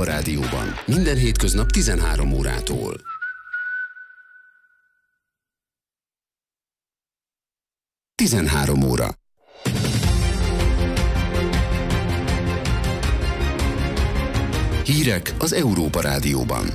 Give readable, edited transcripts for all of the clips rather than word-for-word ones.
Európa Rádióban. Minden hétköznap 13 órától. Tizenhárom óra. Hírek az Európa Rádióban.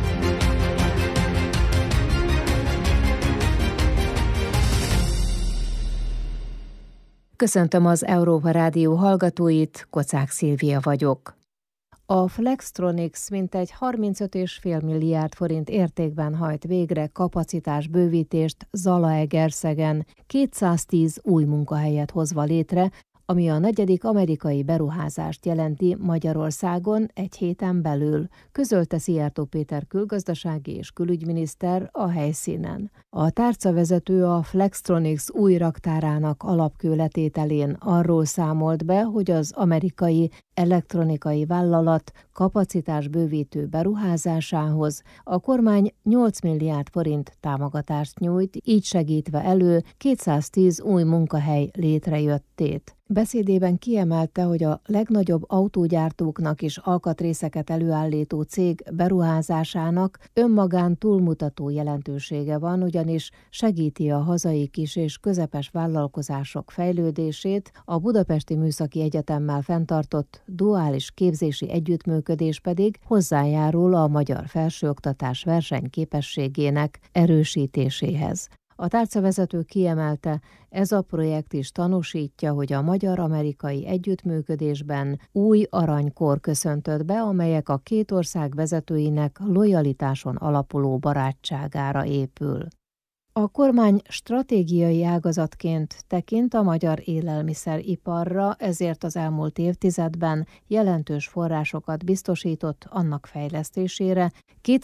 Köszöntöm az Európa Rádió hallgatóit, Kocák Szilvia vagyok. A Flextronics mintegy 35,5 milliárd forint értékben hajt végre kapacitásbővítést Zalaegerszegen, 210 új munkahelyet hozva létre, ami a negyedik amerikai beruházást jelenti Magyarországon egy héten belül, közölte Szijjártó Péter külgazdasági és külügyminiszter a helyszínen. A tárcavezető a Flextronics új raktárának alapkőletételén arról számolt be, hogy az amerikai elektronikai vállalat kapacitásbővítő beruházásához a kormány 8 milliárd forint támogatást nyújt, így segítve elő 210 új munkahely létrejöttét. Beszédében kiemelte, hogy a legnagyobb autógyártóknak is alkatrészeket előállító cég beruházásának önmagán túlmutató jelentősége van, ugyanis segíti a hazai kis és közepes vállalkozások fejlődését, a Budapesti Műszaki Egyetemmel fenntartott duális képzési együttműködés pedig hozzájárul a magyar felsőoktatás versenyképességének erősítéséhez. A tárcavezető kiemelte, ez a projekt is tanúsítja, hogy a magyar-amerikai együttműködésben új aranykor köszöntött be, amelyek a két ország vezetőinek lojalitáson alapuló barátságára épül. A kormány stratégiai ágazatként tekint a magyar élelmiszeriparra, ezért az elmúlt évtizedben jelentős forrásokat biztosított annak fejlesztésére.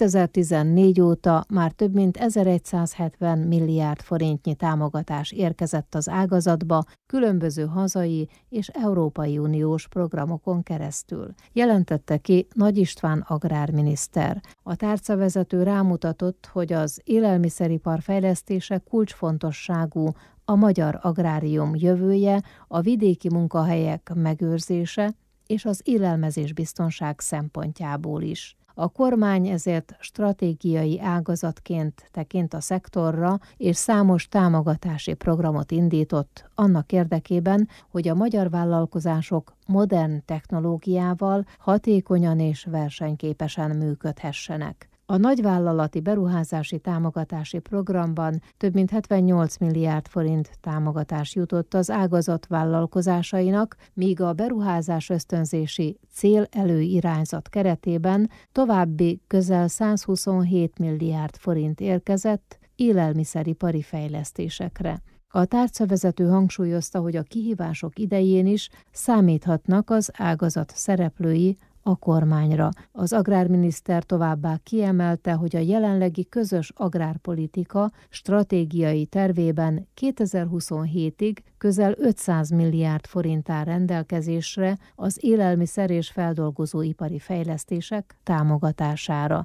2014 óta már több mint 1170 milliárd forintnyi támogatás érkezett az ágazatba, különböző hazai és Európai Uniós programokon keresztül, jelentette ki Nagy István agrárminiszter. A tárcavezető rámutatott, hogy az élelmiszeripar fejlesztése kulcsfontosságú, a magyar agrárium jövője, a vidéki munkahelyek megőrzése és az élelmezésbiztonság szempontjából is. A kormány ezért stratégiai ágazatként tekint a szektorra, és számos támogatási programot indított annak érdekében, hogy a magyar vállalkozások modern technológiával hatékonyan és versenyképesen működhessenek. A nagyvállalati beruházási támogatási programban több mint 78 milliárd forint támogatás jutott az ágazat vállalkozásainak, míg a beruházás ösztönzési célelőirányzat keretében további közel 127 milliárd forint érkezett élelmiszeripari fejlesztésekre. A tárcavezető hangsúlyozta, hogy a kihívások idején is számíthatnak az ágazat szereplői a kormányra. Az agrárminiszter továbbá kiemelte, hogy a jelenlegi közös agrárpolitika stratégiai tervében 2027-ig közel 500 milliárd forint áll rendelkezésre az élelmiszer és feldolgozóipari fejlesztések támogatására.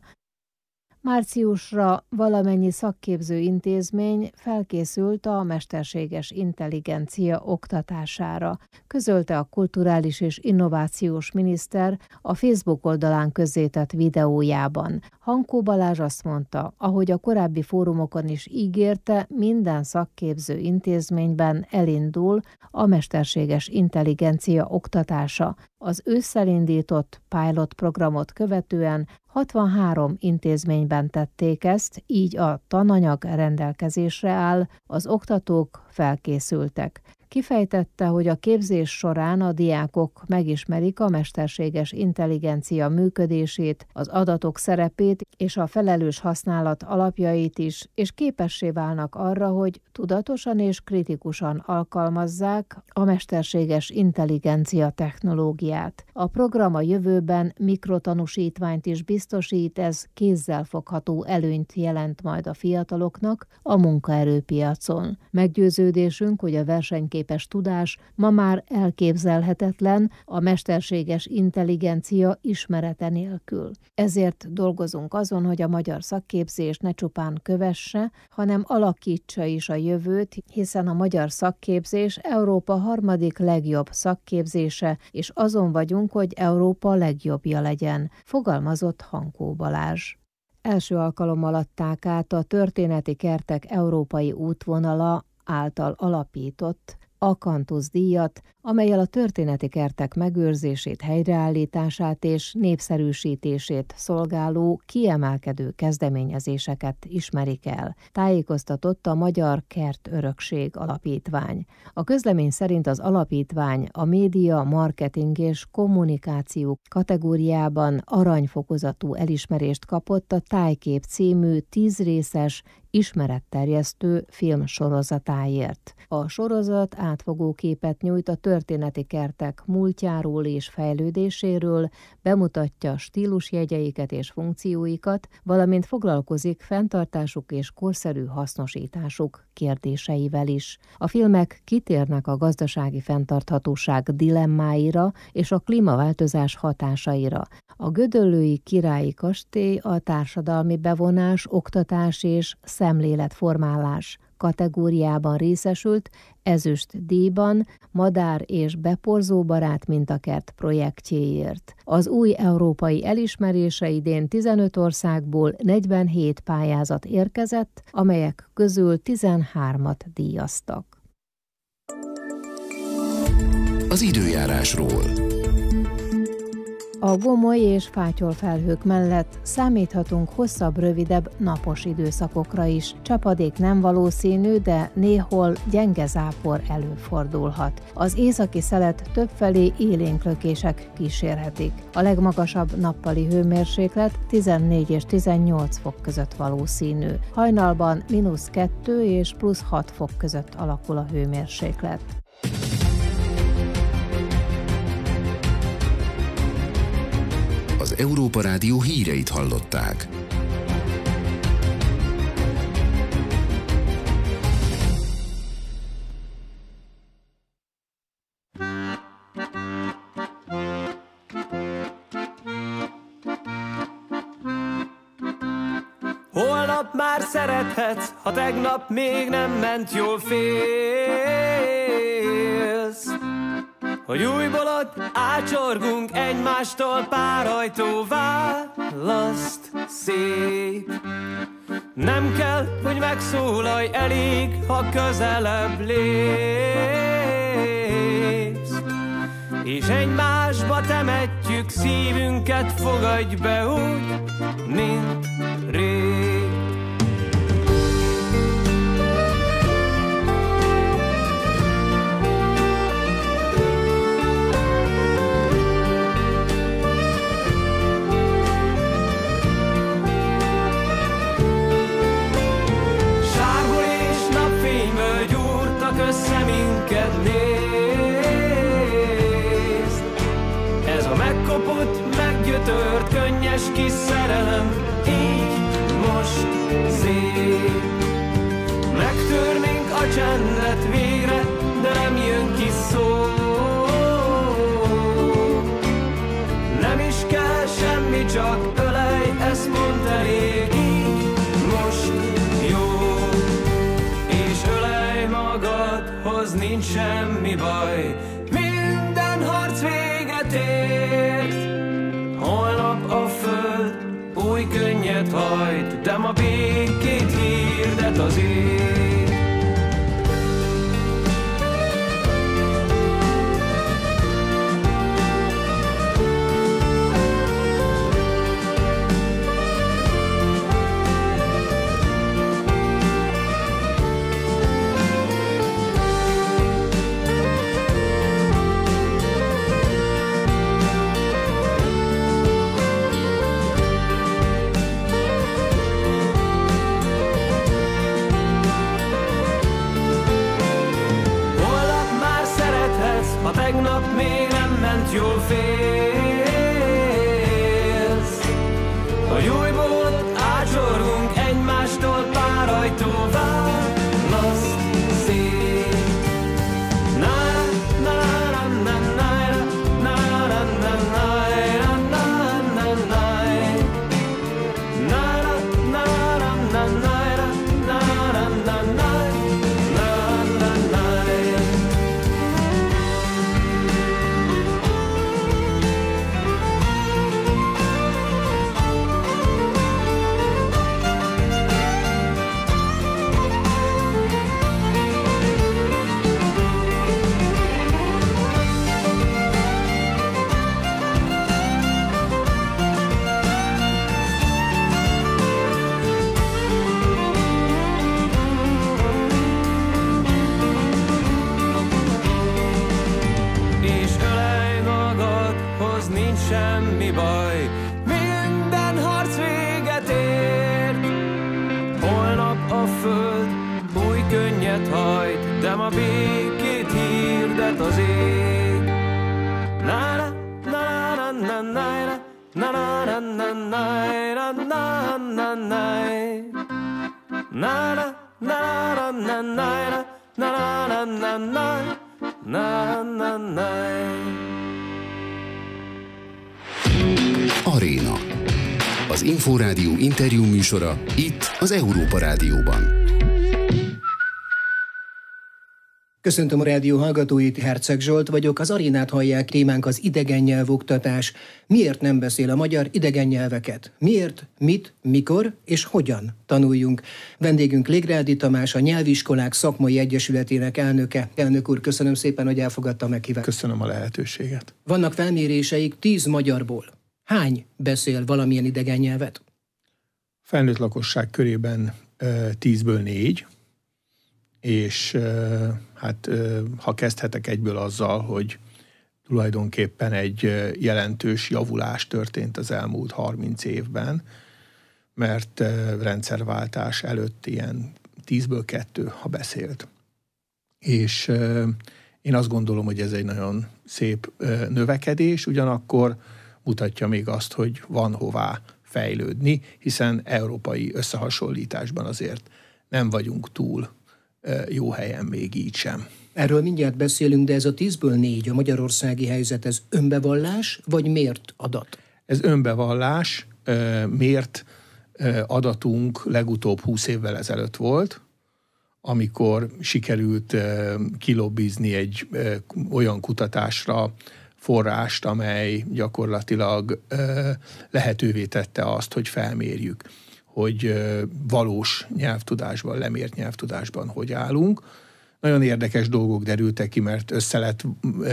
Márciusra valamennyi szakképző intézmény felkészült a mesterséges intelligencia oktatására, közölte a kulturális és innovációs miniszter a Facebook oldalán közzétett videójában. Hankó Balázs azt mondta, ahogy a korábbi fórumokon is ígérte, minden szakképző intézményben elindul a mesterséges intelligencia oktatása. Az ősszel indított pilot programot követően 63 intézményben tették ezt, így a tananyag rendelkezésre áll, az oktatók felkészültek. Kifejtette, hogy a képzés során a diákok megismerik a mesterséges intelligencia működését, az adatok szerepét és a felelős használat alapjait is, és képessé válnak arra, hogy tudatosan és kritikusan alkalmazzák a mesterséges intelligencia technológiát. A program a jövőben mikrotanúsítványt is biztosít, ez kézzelfogható előnyt jelent majd a fiataloknak a munkaerőpiacon. Meggyőződésünk, hogy a versenyképesség számítógépes tudás ma már elképzelhetetlen a mesterséges intelligencia ismerete nélkül. Ezért dolgozunk azon, hogy a magyar szakképzés ne csupán kövesse, hanem alakítsa is a jövőt, hiszen a magyar szakképzés Európa harmadik legjobb szakképzése, és azon vagyunk, hogy Európa legjobbja legyen, fogalmazott Hankó Balázs. Első alkalommal adták át a Történeti Kertek Európai Útvonala által alapított Akantusz díjat, amellyel a történeti kertek megőrzését, helyreállítását és népszerűsítését szolgáló kiemelkedő kezdeményezéseket ismerik el, tájékoztatott a Magyar Kertörökség Alapítvány. A közlemény szerint az alapítvány a média, marketing és kommunikáció kategóriában aranyfokozatú elismerést kapott a Tájkép című 10 részes ismeretterjesztő filmsorozatáért. A sorozat átfogó képet nyújt a történeti kertek múltjáról és fejlődéséről, bemutatja stílusjegyeiket és funkcióikat, valamint foglalkozik fenntartásuk és korszerű hasznosításuk kérdéseivel is. A filmek kitérnek a gazdasági fenntarthatóság dilemmáira és a klímaváltozás hatásaira. A gödöllői királyi kastély a társadalmi bevonás, oktatás és szemléletformálás kategóriában részesült ezüst díjban madár- és beporzóbarát mintakert projektjéért. Az új európai elismerésre idén 15 országból 47 pályázat érkezett, amelyek közül 13-at díjaztak. Az időjárásról. A gomoly és fátyolfelhők mellett számíthatunk hosszabb, rövidebb napos időszakokra is. Csapadék nem valószínű, de néhol gyenge zápor előfordulhat. Az északi szelet többfelé élénklökések kísérhetik. A legmagasabb nappali hőmérséklet 14 és 18 fok között valószínű. Hajnalban -2 és +6 fok között alakul a hőmérséklet. Az Európa Rádió híreit hallották. Holnap már szerethetsz, ha tegnap még nem ment jól, félsz, hogy újból ott ácsorgunk egymástól, pár ajtó választ szép. Nem kell, hogy megszólalj, elég, ha közelebb lépsz, és egymásba temetjük szívünket, fogadj be úgy, mint rég. Össze minket nézd, ez a megkopott, meggyötört, könnyes kis szerelem, így most szép. Megtörnénk a csendet végre, de nem jön ki szó. Nem is kell semmi, csak ölej, ezt mondd elég, így most jó. Magadhoz nincs semmi baj, minden harc véget ért. Holnap a föld új könnyet hajt, de ma békét hirdet az ég. nem a békét hirdet az ég. Na na na na na na na na na na na na na na na na na. Aréna. Az Inforádió interjú műsora itt az Európa Rádióban. Köszöntöm a rádió hallgatóit, Herceg Zsolt vagyok, az Arénát hallják, témánk az idegen nyelvoktatás. Miért nem beszél a magyar idegen nyelveket? Miért, mit, mikor és hogyan tanuljunk? Vendégünk Légrádi Tamás, a Nyelviskolák Szakmai Egyesületének elnöke. Elnök úr, köszönöm szépen, hogy elfogadta a meghívást. Köszönöm a lehetőséget. Vannak felméréseik 10 magyarból. Hány beszél valamilyen idegen nyelvet? Felnőtt lakosság körében 10-ből 4, és ha kezdhetek egyből azzal, hogy tulajdonképpen egy jelentős javulás történt az elmúlt 30 évben, mert rendszerváltás előtt ilyen 10-ből 2, ha beszélt. És én azt gondolom, hogy ez egy nagyon szép növekedés, ugyanakkor mutatja még azt, hogy van hová fejlődni, hiszen európai összehasonlításban azért nem vagyunk túl jó helyen még így sem. Erről mindjárt beszélünk, de ez a 10-ből 4, a magyarországi helyzet, ez önbevallás vagy mért adat? Ez önbevallás, mért adatunk legutóbb 20 évvel ezelőtt volt, amikor sikerült kilobbizni egy olyan kutatásra forrást, amely gyakorlatilag lehetővé tette azt, hogy felmérjük, hogy valós nyelvtudásban, lemért nyelvtudásban hogy állunk. Nagyon érdekes dolgok derültek ki, mert össze lett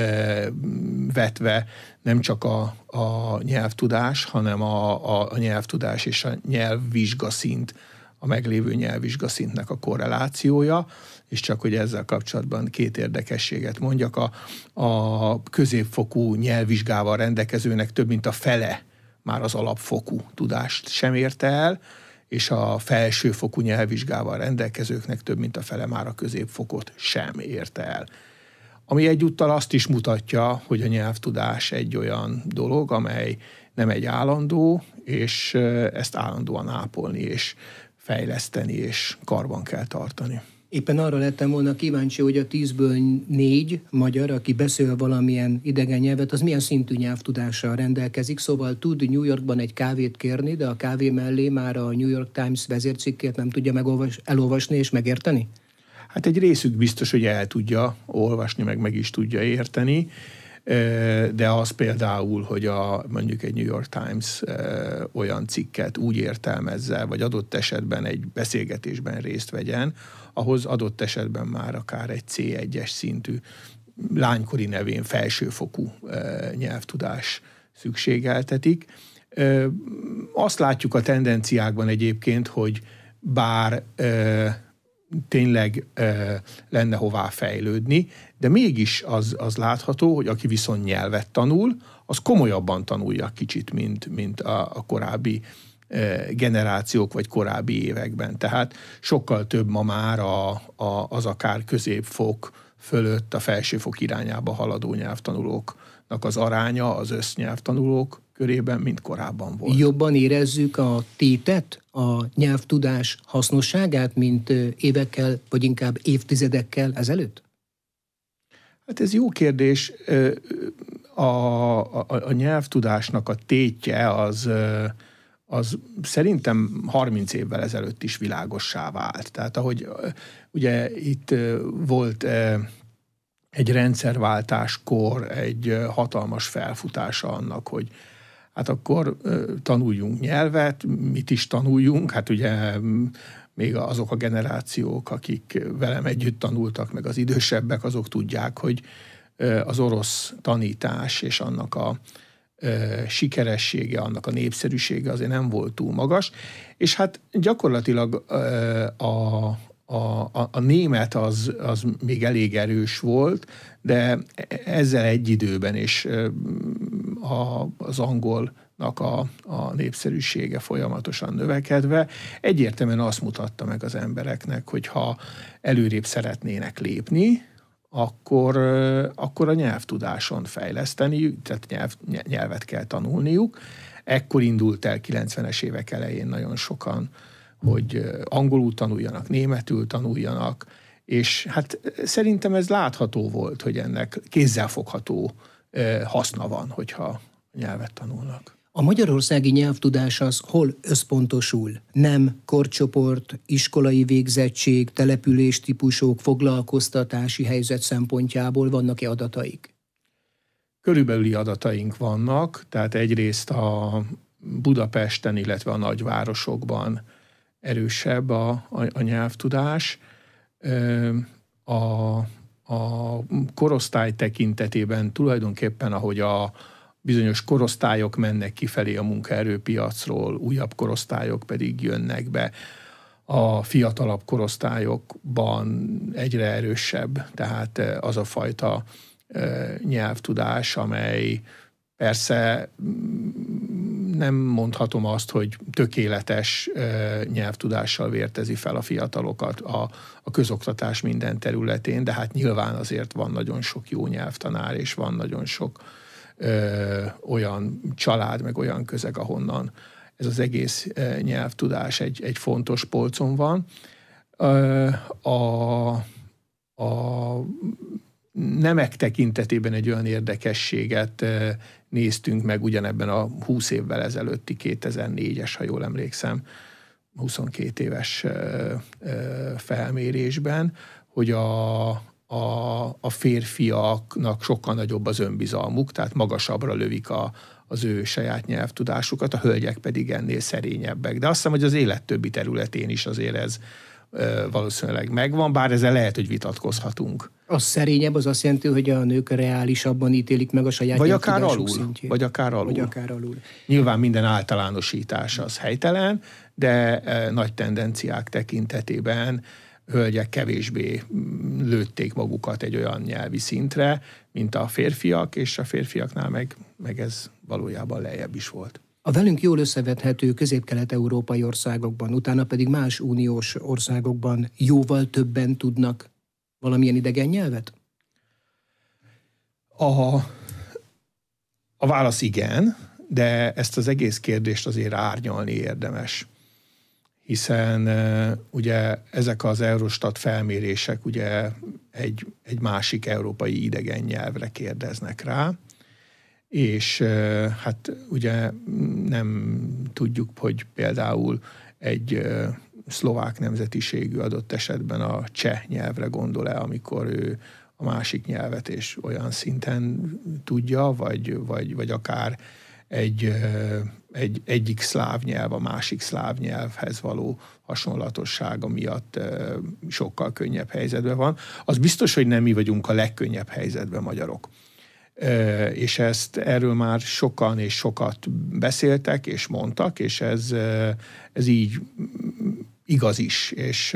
vetve nem csak a nyelvtudás, hanem a nyelvtudás és a nyelvvizsgaszint, a meglévő nyelvvizsgaszintnek a korrelációja, és csak hogy ezzel kapcsolatban 2 érdekességet mondjak, a középfokú nyelvvizsgával rendelkezőnek több mint a fele már az alapfokú tudást sem érte el, és a felsőfokú nyelvvizsgával rendelkezőknek több mint a fele már a középfokot sem érte el. Ami egyúttal azt is mutatja, hogy a nyelvtudás egy olyan dolog, amely nem egy állandó, és ezt állandóan ápolni, és fejleszteni, és karban kell tartani. Éppen arra lettem volna kíváncsi, hogy a 10-ből 4 magyar, aki beszél valamilyen idegen nyelvet, az milyen szintű nyelvtudással rendelkezik, szóval tud New Yorkban egy kávét kérni, de a kávé mellé már a New York Times vezércikkét nem tudja elolvasni és megérteni? Hát egy részük biztos, hogy el tudja olvasni, meg is tudja érteni, de az például, hogy mondjuk egy New York Times olyan cikket úgy értelmezze, vagy adott esetben egy beszélgetésben részt vegyen, ahhoz adott esetben már akár egy C1-es szintű, lánykori nevén felsőfokú nyelvtudás szükségeltetik. Azt látjuk a tendenciákban egyébként, hogy bár tényleg lenne hová fejlődni, de mégis az látható, hogy aki viszont nyelvet tanul, az komolyabban tanulja kicsit, mint a korábbi generációk vagy korábbi években. Tehát sokkal több ma már az akár középfok fölött a felsőfok irányába haladó nyelvtanulóknak az aránya az össznyelvtanulók körében, mint korábban volt. Jobban érezzük a tétet, a nyelvtudás hasznosságát, mint évekkel, vagy inkább évtizedekkel ezelőtt? Hát ez jó kérdés. A nyelvtudásnak a tétje az szerintem 30 évvel ezelőtt is világossá vált. Tehát ahogy ugye itt volt egy rendszerváltáskor egy hatalmas felfutása annak, hogy hát akkor tanuljunk nyelvet, mit is tanuljunk, hát ugye még azok a generációk, akik velem együtt tanultak, meg az idősebbek, azok tudják, hogy az orosz tanítás és annak a sikeressége, annak a népszerűsége azért nem volt túl magas, és hát gyakorlatilag a német az még elég erős volt, de ezzel egy időben és az angol a népszerűsége folyamatosan növekedve, egyértelműen azt mutatta meg az embereknek, hogy ha előrébb szeretnének lépni, akkor a nyelvtudáson fejleszteni, tehát nyelvet kell tanulniuk. Ekkor indult el 90-es évek elején nagyon sokan, hogy angolul tanuljanak, németül tanuljanak, és hát szerintem ez látható volt, hogy ennek kézzelfogható haszna van, hogyha nyelvet tanulnak. A magyarországi nyelvtudás az hol összpontosul? Nem, korcsoport, iskolai végzettség, településtípusok, foglalkoztatási helyzet szempontjából vannak-e adataik? Körülbelüli adataink vannak, tehát egyrészt a Budapesten, illetve a nagyvárosokban erősebb a nyelvtudás. A korosztály tekintetében tulajdonképpen, ahogy a bizonyos korosztályok mennek kifelé a munkaerőpiacról, újabb korosztályok pedig jönnek be, a fiatalabb korosztályokban egyre erősebb, tehát az a fajta nyelvtudás, amely persze nem mondhatom azt, hogy tökéletes nyelvtudással vértezi fel a fiatalokat a közoktatás minden területén, de hát nyilván azért van nagyon sok jó nyelvtanár, és van nagyon sok olyan család, meg olyan közeg, ahonnan ez az egész nyelvtudás egy fontos polcon van. A nemek tekintetében egy olyan érdekességet néztünk meg ugyanebben a 20 évvel ezelőtti 2004-es, ha jól emlékszem, 22 éves felmérésben, hogy a férfiaknak sokkal nagyobb az önbizalmuk, tehát magasabbra lövik az ő saját nyelvtudásukat, a hölgyek pedig ennél szerényebbek. De azt hiszem, hogy az élet többi területén is azért ez valószínűleg megvan, bár ezzel lehet, hogy vitatkozhatunk. Az szerényebb, az azt jelenti, hogy a nők reálisabban ítélik meg a saját nyelvtudásuk szintjét. Vagy akár alul. Nyilván minden általánosítás az helytelen, de nagy tendenciák tekintetében hölgyek kevésbé lőtték magukat egy olyan nyelvi szintre, mint a férfiak, és a férfiaknál meg ez valójában lejjebb is volt. A velünk jól összevethető közép-kelet-európai országokban, utána pedig más uniós országokban jóval többen tudnak valamilyen idegen nyelvet? A válasz igen, de ezt az egész kérdést azért árnyalni érdemes. Hiszen ugye ezek az Eurostat felmérések ugye egy másik európai idegen nyelvre kérdeznek rá, és hát ugye nem tudjuk, hogy például egy szlovák nemzetiségű adott esetben a cseh nyelvre gondol-e, amikor ő a másik nyelvet és olyan szinten tudja, vagy akár egyik szláv nyelv a másik szláv nyelvhez való hasonlatossága miatt sokkal könnyebb helyzetben van. Az biztos, hogy nem mi vagyunk a legkönnyebb helyzetben magyarok. És erről már sokan és sokat beszéltek és mondtak, és ez így igaz is. És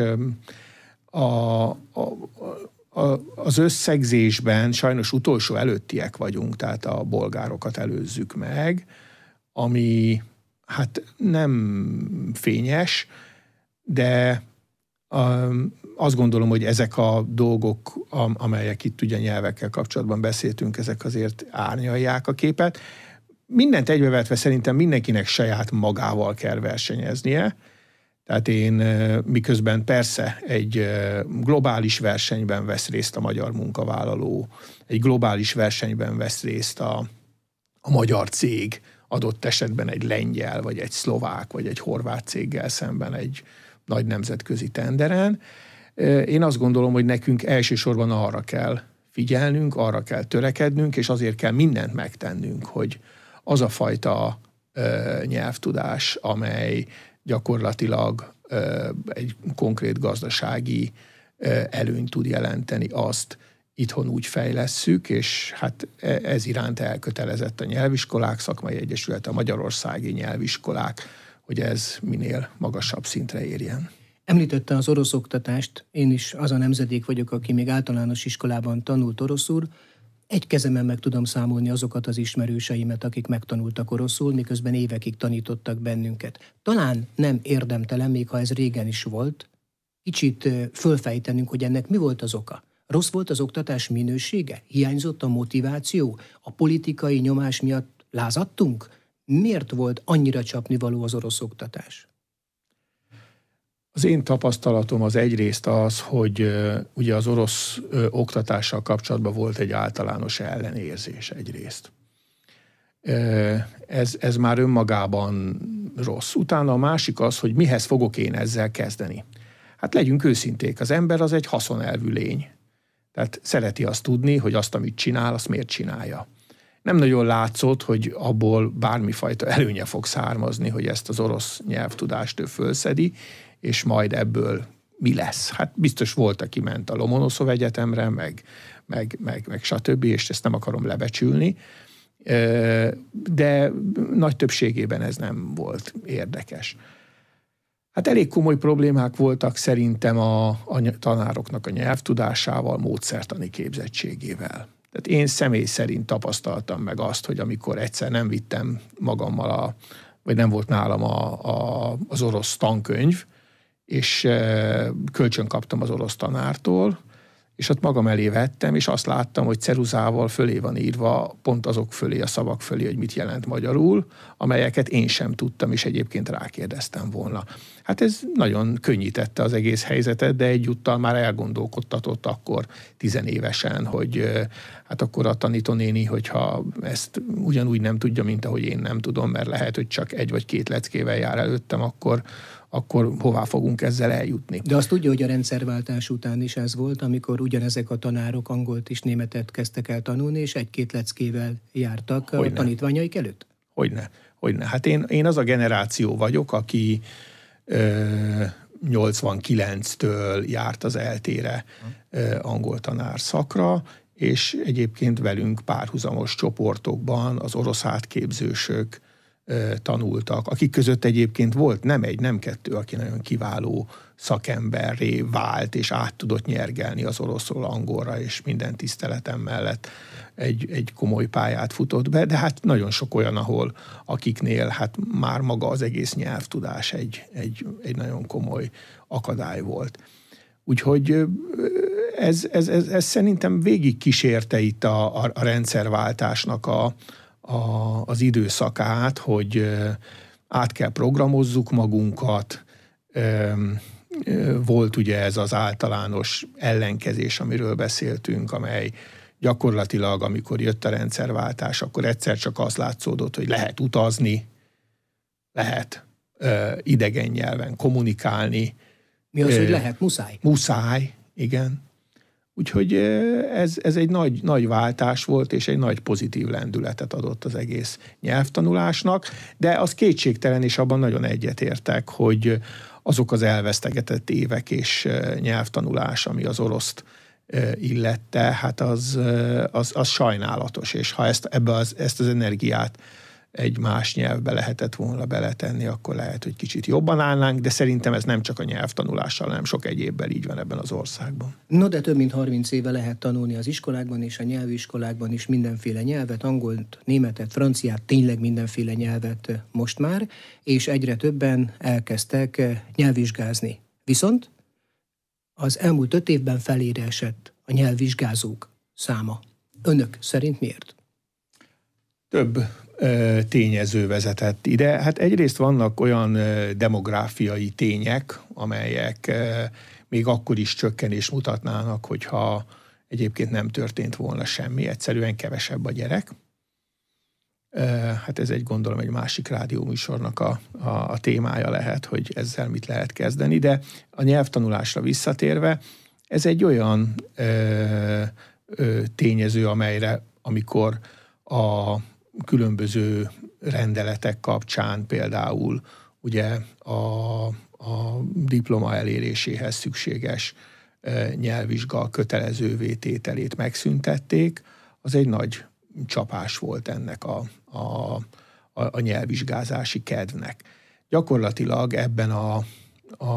az összegzésben sajnos utolsó előttiek vagyunk, tehát a bolgárokat előzzük meg, ami hát nem fényes, de azt gondolom, hogy ezek a dolgok, amelyek itt ugye nyelvekkel kapcsolatban beszéltünk, ezek azért árnyalják a képet. Mindent egybevetve szerintem mindenkinek saját magával kell versenyeznie. Tehát én miközben persze egy globális versenyben vesz részt a magyar munkavállaló, egy globális versenyben vesz részt a magyar cég, adott esetben egy lengyel, vagy egy szlovák, vagy egy horvát céggel szemben egy nagy nemzetközi tenderen. Én azt gondolom, hogy nekünk elsősorban arra kell figyelnünk, arra kell törekednünk, és azért kell mindent megtennünk, hogy az a fajta nyelvtudás, amely gyakorlatilag egy konkrét gazdasági előnyt tud jelenteni, azt itthon úgy fejlesszük, és hát ez iránt elkötelezett a Nyelviskolák Szakmai Egyesület, a magyarországi nyelviskolák, hogy ez minél magasabb szintre érjen. Említette az orosz oktatást, én is az a nemzedék vagyok, aki még általános iskolában tanult oroszul. egy kezemen meg tudom számolni azokat az ismerőseimet, akik megtanultak oroszul, miközben évekig tanítottak bennünket. Talán nem érdemtelen, még ha ez régen is volt, kicsit fölfejtenünk, hogy ennek mi volt az oka. Rossz volt az oktatás minősége? Hiányzott a motiváció? A politikai nyomás miatt lázadtunk? Miért volt annyira csapnivaló az orosz oktatás? Az én tapasztalatom az egyrészt az, hogy ugye az orosz oktatással kapcsolatban volt egy általános ellenérzés egyrészt. Ez már önmagában rossz. Utána a másik az, hogy mihez fogok én ezzel kezdeni. Hát legyünk őszinték, az ember az egy haszonelvű lény. Tehát szereti azt tudni, hogy azt, amit csinál, azt miért csinálja. Nem nagyon látszott, hogy abból bármifajta előnye fog származni, hogy ezt az orosz nyelvtudást ő fölszedi, és majd ebből mi lesz. Hát biztos volt, aki ment a Lomonoszov Egyetemre, meg stb., és ezt nem akarom lebecsülni, de nagy többségében ez nem volt érdekes. Hát elég komoly problémák voltak szerintem a tanároknak a nyelvtudásával, módszertani képzettségével. Tehát én személy szerint tapasztaltam meg azt, hogy amikor egyszer nem vittem magammal, vagy nem volt nálam az orosz tankönyv, és kölcsön kaptam az orosz tanártól, és ott magam elé vettem, és azt láttam, hogy ceruzával fölé van írva, pont azok fölé, a szavak fölé, hogy mit jelent magyarul, amelyeket én sem tudtam, és egyébként rákérdeztem volna. Hát ez nagyon könnyítette az egész helyzetet, de egyúttal már elgondolkodtatott akkor 10 évesen, hogy hát akkor a tanítónéni, hogyha ezt ugyanúgy nem tudja, mint ahogy én nem tudom, mert lehet, hogy csak 1 vagy 2 leckével jár előttem, akkor hová fogunk ezzel eljutni. De azt tudja, hogy a rendszerváltás után is ez volt, amikor ugyanezek a tanárok angolt és németet kezdtek el tanulni, és 1-2 leckével jártak a tanítványaik előtt? Hogyne. Hát én az a generáció vagyok, aki 89-től járt az ELTE-re angol tanár szakra, és egyébként velünk párhuzamos csoportokban az orosz átképzősök tanultak, akik között egyébként volt nem 1, nem 2, aki nagyon kiváló szakemberré vált, és át tudott nyergelni az oroszról angolra, és minden tiszteletem mellett egy komoly pályát futott be, de hát nagyon sok olyan, akiknél hát már maga az egész nyelvtudás egy nagyon komoly akadály volt. Úgyhogy ez szerintem végig kísérte itt a rendszerváltásnak az időszakát, hogy át kell programozzuk magunkat. Volt ugye ez az általános ellenkezés, amiről beszéltünk, amely gyakorlatilag, amikor jött a rendszerváltás, akkor egyszer csak az látszódott, hogy lehet utazni, lehet idegen nyelven kommunikálni. Mi az, hogy lehet? Muszáj? Muszáj, igen. Úgyhogy ez egy nagy váltás volt, és egy nagy pozitív lendületet adott az egész nyelvtanulásnak, de az kétségtelen, és abban nagyon egyetértek, hogy azok az elvesztegetett évek és nyelvtanulás, ami az oroszt illette, hát az sajnálatos, és ha ezt az energiát egy más nyelvbe lehetett volna beletenni, akkor lehet, hogy kicsit jobban állnánk, de szerintem ez nem csak a nyelvtanulással, hanem sok egyébbel így van ebben az országban. No, de több mint 30 éve lehet tanulni az iskolákban és a nyelviskolákban is mindenféle nyelvet, angolt, németet, franciát, tényleg mindenféle nyelvet most már, és egyre többen elkezdtek nyelvvizsgázni. Viszont az elmúlt 5 évben felére esett a nyelvvizsgázók száma. Önök szerint miért? Több tényező vezetett ide. Hát egyrészt vannak olyan demográfiai tények, amelyek még akkor is csökkenést mutatnának, hogyha egyébként nem történt volna semmi, egyszerűen kevesebb a gyerek. Hát ez gondolom egy másik rádióműsornak a témája lehet, hogy ezzel mit lehet kezdeni, de a nyelvtanulásra visszatérve, ez egy olyan tényező, amelyre amikor a különböző rendeletek kapcsán például ugye a diploma eléréséhez szükséges nyelvvizsga kötelezővé tételét megszüntették, az egy nagy csapás volt ennek a nyelvvizsgázási kedvnek. Gyakorlatilag ebben a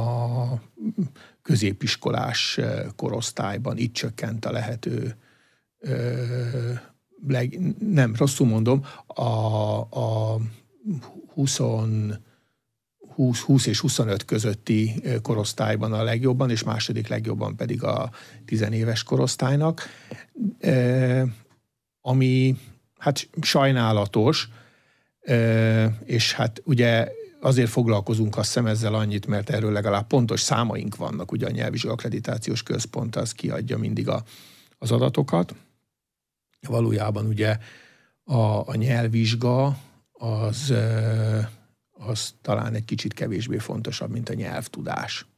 középiskolás korosztályban itt csökkent a lehető nem, rosszul mondom, a 20 és 25 közötti korosztályban a legjobban, és második legjobban pedig a 10 éves korosztálynak, ami hát sajnálatos, és hát ugye azért foglalkozunk azt hiszem ezzel annyit, mert erről legalább pontos számaink vannak, ugye a Nyelvvizsga Akkreditációs Központ az kiadja mindig az adatokat. Valójában ugye a nyelvvizsga az talán egy kicsit kevésbé fontosabb, mint a nyelvtudás.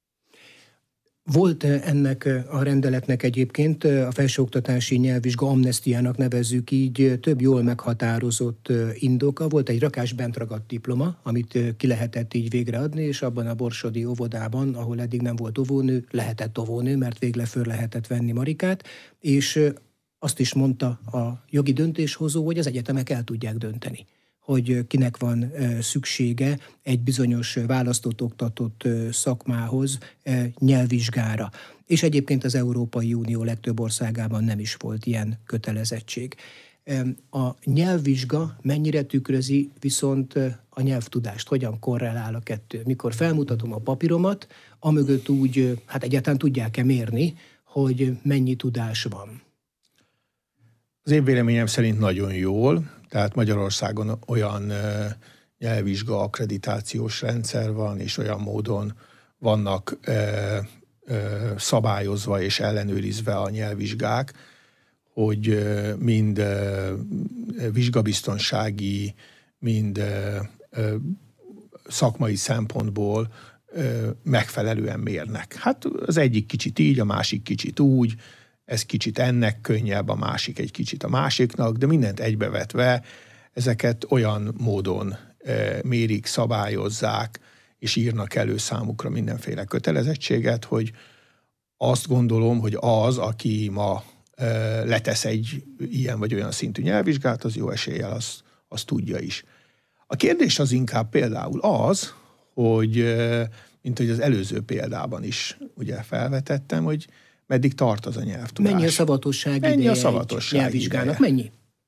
Volt ennek a rendeletnek egyébként, a felsőoktatási nyelvvizsga amnesztiának nevezzük így, több jól meghatározott indoka. Volt egy rakás bent ragadt diploma, amit ki lehetett így végreadni, és abban a borsodi óvodában, ahol eddig nem volt óvónő, lehetett óvónő, mert végre föl lehetett venni Marikát, és azt is mondta a jogi döntéshozó, hogy az egyetemek el tudják dönteni, hogy kinek van szüksége egy bizonyos választott-oktatott szakmához, nyelvvizsgára. És egyébként az Európai Unió legtöbb országában nem is volt ilyen kötelezettség. A nyelvvizsga mennyire tükrözi viszont a nyelvtudást? Hogyan korrelál a kettő? Mikor felmutatom a papíromat, amögött úgy, hát egyáltalán tudják-e mérni, hogy mennyi tudás van? Az én véleményem szerint nagyon jól, tehát Magyarországon olyan nyelvvizsga akkreditációs rendszer van, és olyan módon vannak szabályozva és ellenőrizve a nyelvvizsgák, hogy mind vizsgabiztonsági, mind szakmai szempontból megfelelően mérnek. Hát az egyik kicsit így, a másik kicsit úgy, ez kicsit ennek könnyebb, a másik egy kicsit a másiknak, de mindent egybevetve ezeket olyan módon mérik, szabályozzák, és írnak elő számukra mindenféle kötelezettséget, hogy azt gondolom, hogy az, aki ma letesz egy ilyen vagy olyan szintű nyelvvizsgát, az jó eséllyel azt tudja is. A kérdés az inkább például az, hogy, mint hogy az előző példában is ugye felvetettem, hogy meddig tart az a nyelvtudás. Mennyi a szavatosság ideje? Mennyi a szavatosság nyelvvizsgának? Mennyi?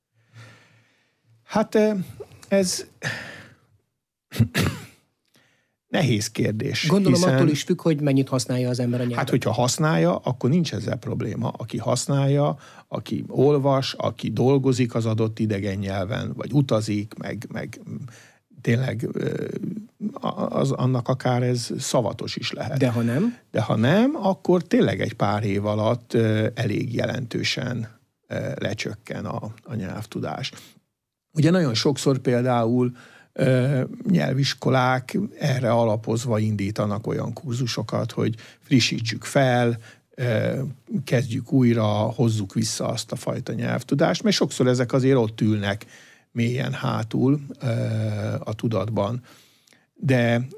Hát ez nehéz kérdés. Gondolom attól is függ, hogy mennyit használja az ember a nyelvet. Hát, hogyha használja, akkor nincs ezzel probléma. Aki használja, aki olvas, aki dolgozik az adott idegen nyelven, vagy utazik, meg tényleg annak akár ez szavatos is lehet. De ha nem? De ha nem, akkor tényleg egy pár év alatt elég jelentősen lecsökken a nyelvtudás. Ugye nagyon sokszor például nyelviskolák erre alapozva indítanak olyan kurzusokat, hogy frissítsük fel, kezdjük újra, hozzuk vissza azt a fajta nyelvtudást, mert sokszor ezek azért ott ülnek mélyen hátul a tudatban. De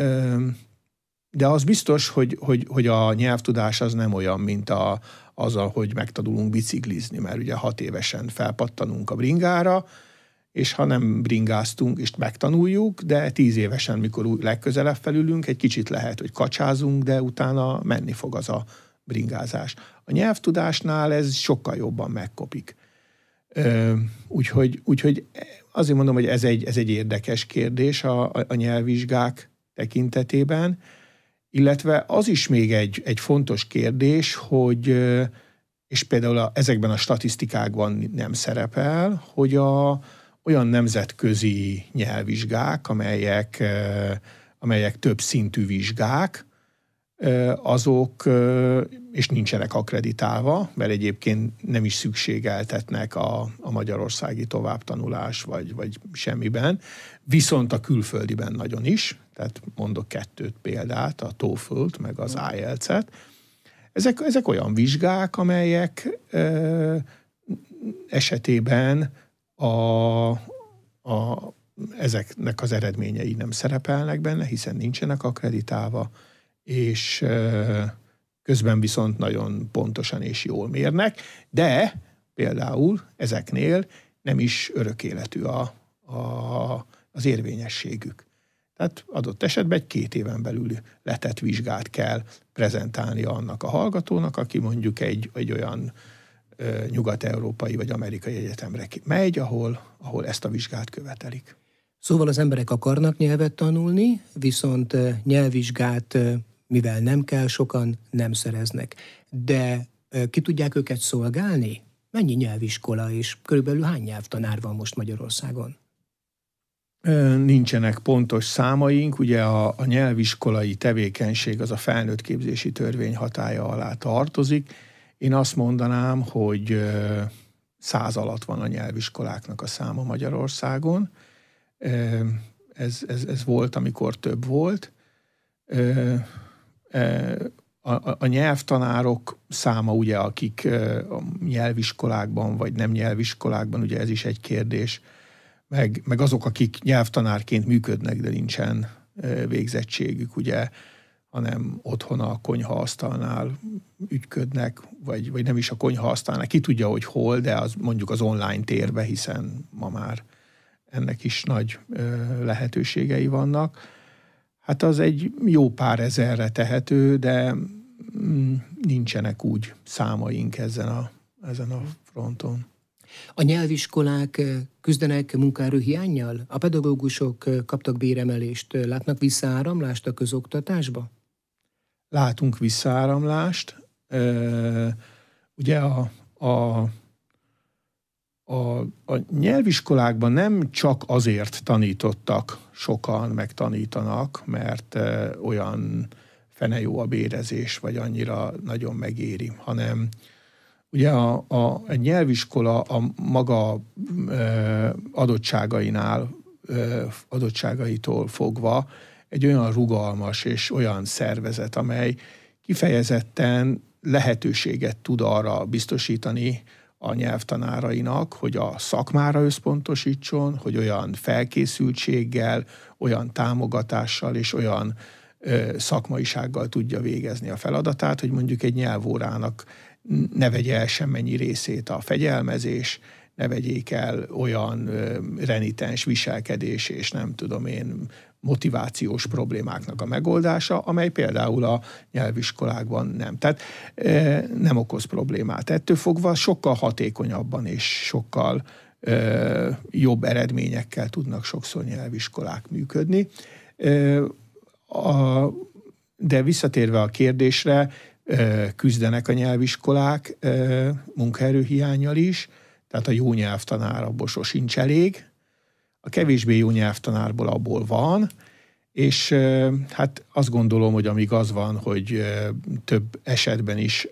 az biztos, hogy a nyelvtudás az nem olyan, mint az, hogy megtanulunk biciklizni, mert ugye 6 évesen felpattanunk a bringára, és ha nem bringáztunk, és megtanuljuk, de 10 évesen, mikor legközelebb felülünk, egy kicsit lehet, hogy kacsázunk, de utána menni fog az a bringázás. A nyelvtudásnál ez sokkal jobban megkopik. Úgyhogy azért mondom, hogy ez egy érdekes kérdés a nyelvvizsgák tekintetében, illetve az is még egy fontos kérdés, hogy, és például ezekben a statisztikákban nem szerepel, hogy olyan nemzetközi nyelvvizsgák, amelyek több szintű vizsgák, azok, és nincsenek akkreditálva, mert egyébként nem is szükségeltetnek a magyarországi továbbtanulás, vagy semmiben, viszont a külföldiben nagyon is, tehát mondok 2 példát, a TOEFL-t, meg az IELTS-et. Ezek olyan vizsgák, amelyek esetében ezeknek az eredményei nem szerepelnek benne, hiszen nincsenek akkreditálva, és közben viszont nagyon pontosan és jól mérnek, de például ezeknél nem is örök életű az érvényességük. Tehát adott esetben egy 2 éven belül letett vizsgát kell prezentálnia annak a hallgatónak, aki mondjuk egy olyan nyugat-európai vagy amerikai egyetemre megy, ahol ezt a vizsgát követelik. Szóval az emberek akarnak nyelvet tanulni, viszont nyelvvizsgát, mivel nem kell, sokan nem szereznek. De ki tudják őket szolgálni? Mennyi nyelviskola és körülbelül hány nyelvtanár van most Magyarországon? Nincsenek pontos számaink, ugye a nyelviskolai tevékenység az a felnőttképzési törvény hatálya alá tartozik. Én azt mondanám, hogy 100 alatt van a nyelviskoláknak a száma Magyarországon. Ez volt, amikor több volt. A nyelvtanárok száma, ugye, akik a nyelviskolákban vagy nem nyelviskolákban, ugye ez is egy kérdés, meg azok, akik nyelvtanárként működnek, de nincsen végzettségük, ugye, hanem otthon a konyhaasztalnál ügyködnek, vagy nem is a konyhaasztalnál, ki tudja, hogy hol, de az mondjuk az online térbe, hiszen ma már ennek is nagy lehetőségei vannak. Hát az egy jó pár ezerre tehető, de nincsenek úgy számaink ezen a fronton. A nyelviskolák küzdenek munkaerőhiánnyal? A pedagógusok kaptak béremelést, látnak visszaáramlást a közoktatásba? Látunk visszaáramlást. Ugye a nyelviskolákban nem csak azért tanítottak sokan, meg tanítanak, mert olyan fene jó a bérezés, vagy annyira nagyon megéri, hanem ugye a nyelviskola a maga adottságaitól fogva egy olyan rugalmas és olyan szervezet, amely kifejezetten lehetőséget tud arra biztosítani a nyelvtanárainak, hogy a szakmára összpontosítson, hogy olyan felkészültséggel, olyan támogatással és olyan szakmaisággal tudja végezni a feladatát, hogy mondjuk egy nyelvórának ne vegye el semmennyi részét a fegyelmezés, ne vegyék el olyan renitens viselkedés és nem tudom én motivációs problémáknak a megoldása, amely például a nyelviskolákban nem. Tehát nem okoz problémát. Ettől fogva sokkal hatékonyabban és sokkal jobb eredményekkel tudnak sokszor nyelviskolák működni. De visszatérve a kérdésre, küzdenek a nyelviskolák munkaerőhiánnyal is, tehát a jó nyelvtanár abból sosincs elég, a kevésbé jó nyelvtanárból abból van, és hát azt gondolom, hogy amíg az van, hogy több esetben is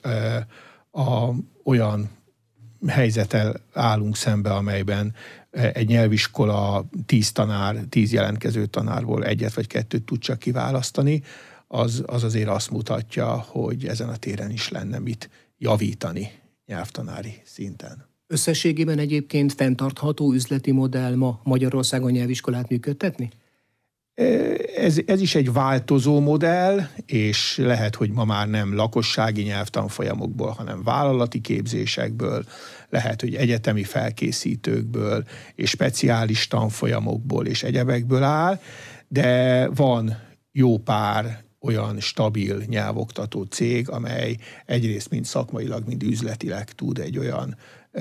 olyan helyzettel állunk szembe, amelyben egy nyelviskola 10 jelentkező tanárból egyet vagy kettőt tud csak kiválasztani, az azért azt mutatja, hogy ezen a téren is lenne mit javítani nyelvtanári szinten. Összességében egyébként fenntartható üzleti modell ma Magyarországon nyelviskolát működtetni? Ez is egy változó modell, és lehet, hogy ma már nem lakossági nyelvtanfolyamokból, hanem vállalati képzésekből, lehet, hogy egyetemi felkészítőkből, és speciális tanfolyamokból, és egyebekből áll, de van jó pár olyan stabil nyelvoktató cég, amely egyrészt mind szakmailag, mind üzletileg tud egy olyan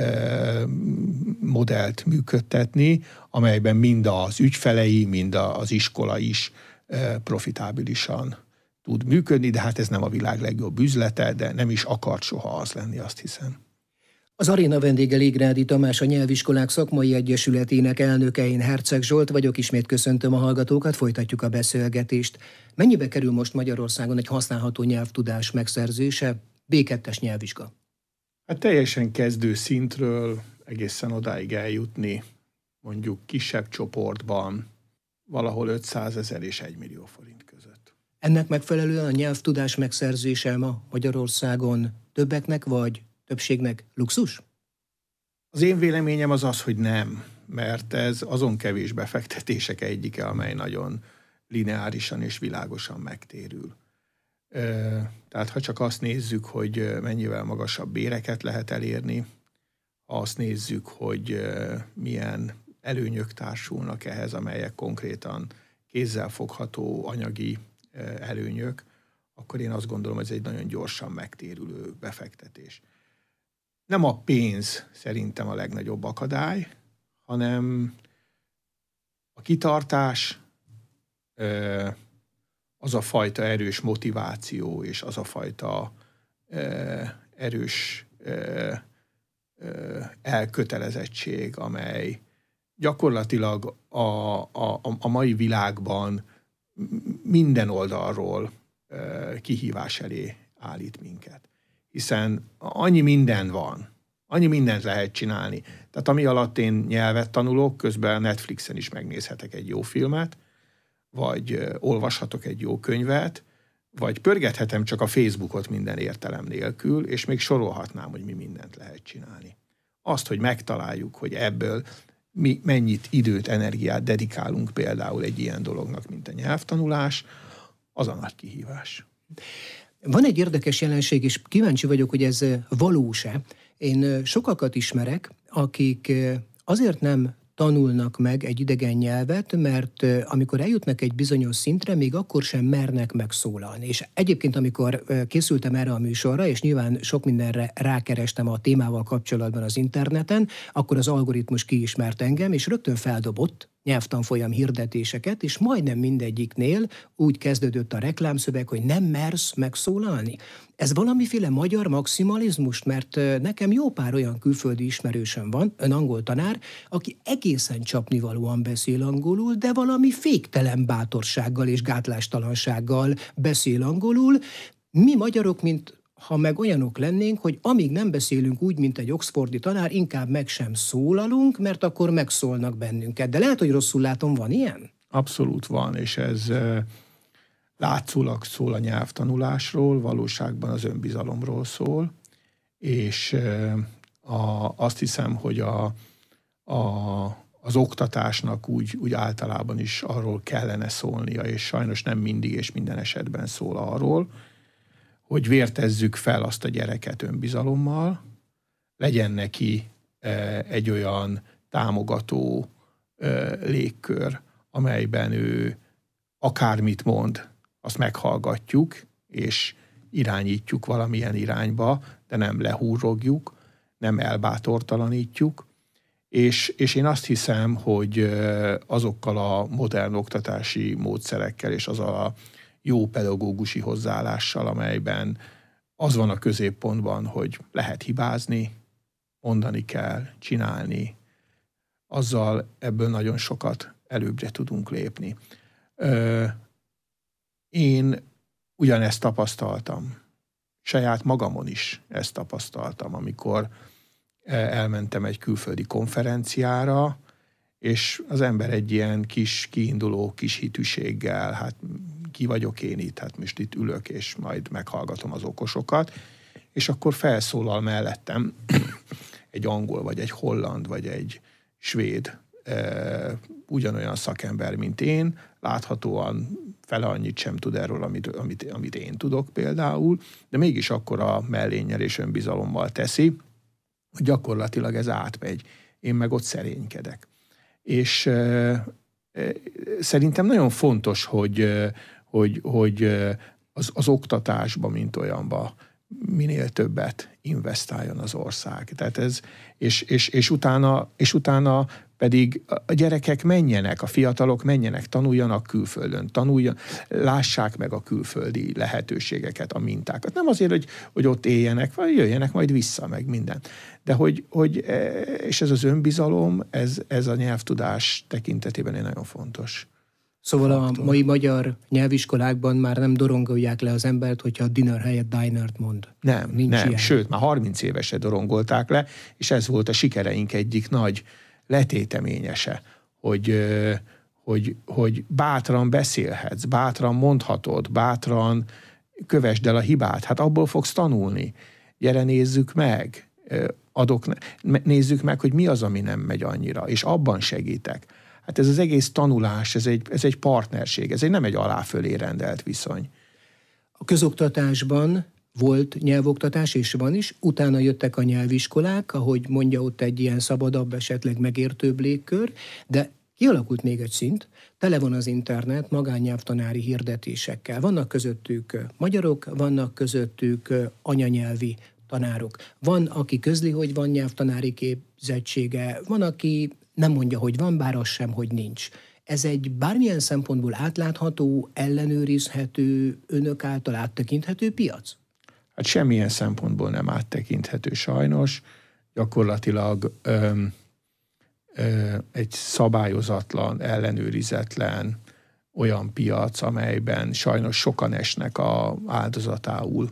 modellt működtetni, amelyben mind az ügyfelei, mind az iskola is profitábilisan tud működni, de hát ez nem a világ legjobb üzlete, de nem is akart soha az lenni, azt hiszem. Az aréna vendége Légrádi Tamás, a Nyelviskolák Szakmai Egyesületének elnöke, én Herceg Zsolt vagyok, ismét köszöntöm a hallgatókat, folytatjuk a beszélgetést. Mennyibe kerül most Magyarországon egy használható nyelvtudás megszerzése, B2-es nyelvvizsga? Hát teljesen kezdő szintről egészen odáig eljutni, mondjuk kisebb csoportban, valahol 500 000 és 1 millió forint között. Ennek megfelelően a nyelvtudás megszerzése ma Magyarországon többeknek vagy többségnek luxus? Az én véleményem az, hogy nem, mert ez azon kevés befektetések egyike, amely nagyon lineárisan és világosan megtérül. Tehát ha csak azt nézzük, hogy mennyivel magasabb béreket lehet elérni, ha azt nézzük, hogy milyen előnyök társulnak ehhez, amelyek konkrétan kézzelfogható anyagi előnyök, akkor én azt gondolom, hogy ez egy nagyon gyorsan megtérülő befektetés. nem a pénz szerintem a legnagyobb akadály, hanem a kitartás, az a fajta erős motiváció, és az a fajta erős elkötelezettség, amely gyakorlatilag a mai világban minden oldalról kihívás elé állít minket. Hiszen annyi minden van, annyi mindent lehet csinálni. Tehát ami alatt én nyelvet tanulok, közben Netflixen is megnézhetek egy jó filmet, vagy olvashatok egy jó könyvet, vagy pörgethetem csak a Facebookot minden értelem nélkül, és még sorolhatnám, hogy mi mindent lehet csinálni. Azt, hogy megtaláljuk, hogy ebből mi mennyit időt, energiát dedikálunk például egy ilyen dolognak, mint a nyelvtanulás, az a nagy kihívás. Van egy érdekes jelenség, és kíváncsi vagyok, hogy ez valós-e. Én sokakat ismerek, akik azért nem tanulnak meg egy idegen nyelvet, mert amikor eljutnak egy bizonyos szintre, még akkor sem mernek megszólalni. És egyébként, amikor készültem erre a műsorra, és nyilván sok mindenre rákerestem a témával kapcsolatban az interneten, akkor az algoritmus kiismert engem, és rögtön feldobott nyelvtanfolyam hirdetéseket, és majdnem mindegyiknél úgy kezdődött a reklámszöveg, hogy nem mersz megszólalni. Ez valamiféle magyar maximalizmus, mert nekem jó pár olyan külföldi ismerősöm van, ön angol tanár, aki egészen csapnivalóan beszél angolul, de valami féktelen bátorsággal és gátlástalansággal beszél angolul. Mi magyarok, mint ha meg olyanok lennénk, hogy amíg nem beszélünk úgy, mint egy oxfordi tanár, inkább meg sem szólalunk, mert akkor megszólnak bennünket. De lehet, hogy rosszul látom, van ilyen? Abszolút van, és ez látszólag szól a nyelvtanulásról, valóságban az önbizalomról szól, és azt hiszem, hogy az oktatásnak úgy általában is arról kellene szólnia, és sajnos nem mindig és minden esetben szól arról, hogy vértezzük fel azt a gyereket önbizalommal, legyen neki egy olyan támogató légkör, amelyben ő akármit mond, azt meghallgatjuk, és irányítjuk valamilyen irányba, de nem lehúrogjuk, nem elbátortalanítjuk. És én azt hiszem, hogy azokkal a modern oktatási módszerekkel, és az a jó pedagógusi hozzáállással, amelyben az van a középpontban, hogy lehet hibázni, mondani kell, csinálni, azzal ebből nagyon sokat előbbre tudunk lépni. Én ugyanezt tapasztaltam. Saját magamon is ezt tapasztaltam, amikor elmentem egy külföldi konferenciára, és az ember egy ilyen kis kiinduló, kis hitűséggel, hát ki vagyok én itt, hát most itt ülök, és majd meghallgatom az okosokat, és akkor felszólal mellettem egy angol, vagy egy holland, vagy egy svéd ugyanolyan szakember, mint én, láthatóan fele annyit sem tud erről, amit én tudok például, de mégis akkor a mellénnyel és önbizalommal teszi, hogy gyakorlatilag ez átmegy. Én meg ott szerénykedek. És szerintem nagyon fontos, hogy az oktatásba, mint olyanba minél többet investáljon az ország. Tehát ez, és utána pedig a gyerekek menjenek, a fiatalok menjenek, tanuljanak külföldön, lássák meg a külföldi lehetőségeket, a mintákat. Nem azért, hogy ott éljenek, vagy jöjjenek majd vissza, meg minden. De és ez az önbizalom, ez a nyelvtudás tekintetében egy nagyon fontos. Szóval a mai magyar nyelviskolákban már nem dorongolják le az embert, hogyha a dinner helyett dinert mond. Nem, sőt, már 30 évesen dorongolták le, és ez volt a sikereink egyik nagy letéteményese, hogy bátran beszélhetsz, bátran mondhatod, bátran kövesd el a hibát. Hát abból fogsz tanulni. Gyere, nézzük meg. Nézzük meg, hogy mi az, ami nem megy annyira, és abban segítek. Hát ez az egész tanulás, ez egy partnerség, ez nem egy alá-fölé rendelt viszony. A közoktatásban volt nyelvoktatás, és van is, utána jöttek a nyelviskolák, ahogy mondja, ott egy ilyen szabadabb, esetleg megértőbb légkör, de kialakult még egy szint, tele van az internet magánnyelvtanári hirdetésekkel. Vannak közöttük magyarok, vannak közöttük anyanyelvi tanárok. Van, aki közli, hogy van nyelvtanári képzettsége, van, aki nem mondja, hogy van, bár az sem, hogy nincs. Ez egy bármilyen szempontból átlátható, ellenőrizhető, önök által áttekinthető piac? Hát semmilyen szempontból nem áttekinthető sajnos. Gyakorlatilag egy szabályozatlan, ellenőrizetlen olyan piac, amelyben sajnos sokan esnek áldozatául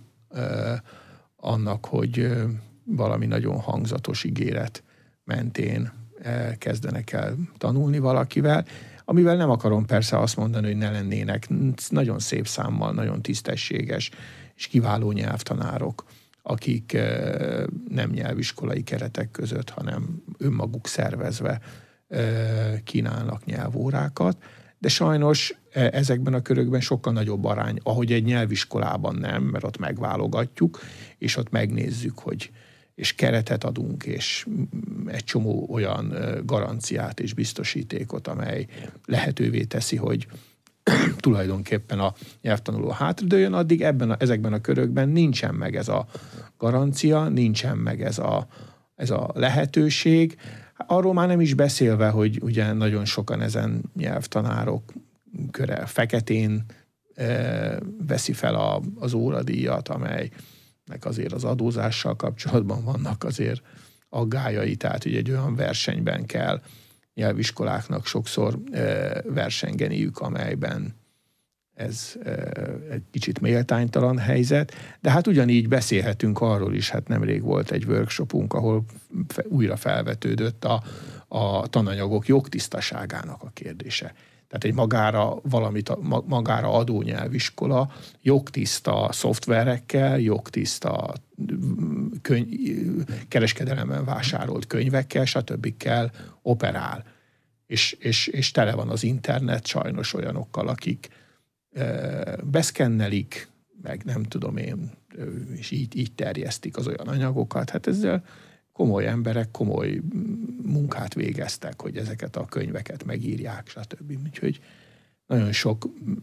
annak, hogy valami nagyon hangzatos ígéret mentén kezdenek el tanulni valakivel, amivel nem akarom persze azt mondani, hogy ne lennének nagyon szép számmal, nagyon tisztességes és kiváló nyelvtanárok, akik nem nyelviskolai keretek között, hanem önmaguk szervezve kínálnak nyelvórákat, de sajnos ezekben a körökben sokkal nagyobb arány, ahogy egy nyelviskolában nem, mert ott megválogatjuk, és ott megnézzük, hogy és keretet adunk, és egy csomó olyan garanciát és biztosítékot, amely lehetővé teszi, hogy tulajdonképpen a nyelvtanuló hátradőjön, addig ezekben a körökben nincsen meg ez a garancia, nincsen meg ez a lehetőség. Arról már nem is beszélve, hogy ugye nagyon sokan ezen nyelvtanárok köre feketén veszi fel az óradíjat, amelynek azért az adózással kapcsolatban vannak azért aggályai, tehát ugye egy olyan versenyben kell nyelviskoláknak sokszor versengeniük, amelyben ez egy kicsit méltánytalan helyzet, de hát ugyanígy beszélhetünk arról is, hát nemrég volt egy workshopunk, ahol újra felvetődött a tananyagok jogtisztaságának a kérdése. Tehát egy magára adó nyelviskola jogtiszta szoftverekkel, jogtiszta kereskedelemben vásárolt könyvekkel, stb. Operál. És tele van az internet sajnos olyanokkal, akik beszkennelik, meg nem tudom én, és így terjesztik az olyan anyagokat. Hát ezzel komoly emberek komoly munkát végeztek, hogy ezeket a könyveket megírják, stb. Úgyhogy nagyon sok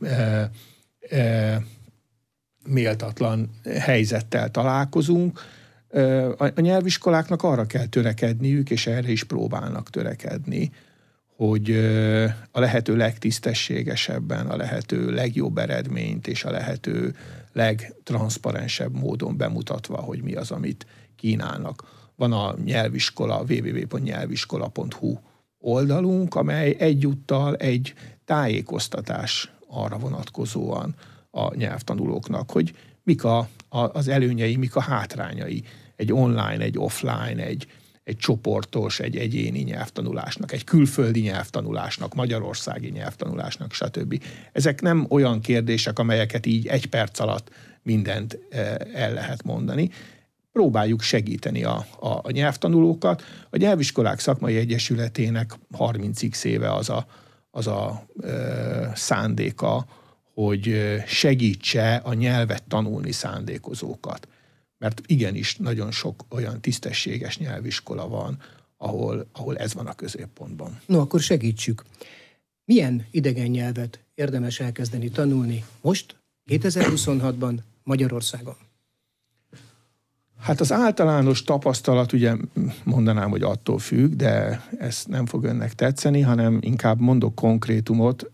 méltatlan helyzettel találkozunk. A nyelviskoláknak arra kell törekedniük, és erre is próbálnak törekedni, hogy a lehető legtisztességesebben, a lehető legjobb eredményt és a lehető legtranszparensebb módon bemutatva, hogy mi az, amit kínálnak. Van a nyelviskola, www.nyelviskola.hu oldalunk, amely egyúttal egy tájékoztatás arra vonatkozóan a nyelvtanulóknak, hogy mik az előnyei, mik a hátrányai egy online, egy offline, egy csoportos, egy egyéni nyelvtanulásnak, egy külföldi nyelvtanulásnak, magyarországi nyelvtanulásnak, stb. Ezek nem olyan kérdések, amelyeket így egy perc alatt mindent el lehet mondani. Próbáljuk segíteni a nyelvtanulókat. A Nyelviskolák Szakmai Egyesületének 30x éve az a szándéka, hogy segítse a nyelvet tanulni szándékozókat. Mert igenis nagyon sok olyan tisztességes nyelviskola van, ahol ez van a középpontban. No, akkor segítsük. Milyen idegen nyelvet érdemes elkezdeni tanulni most, 2026-ban Magyarországon? Hát az általános tapasztalat, ugye mondanám, hogy attól függ, de ez nem fog önnek tetszeni, hanem inkább mondok konkrétumot.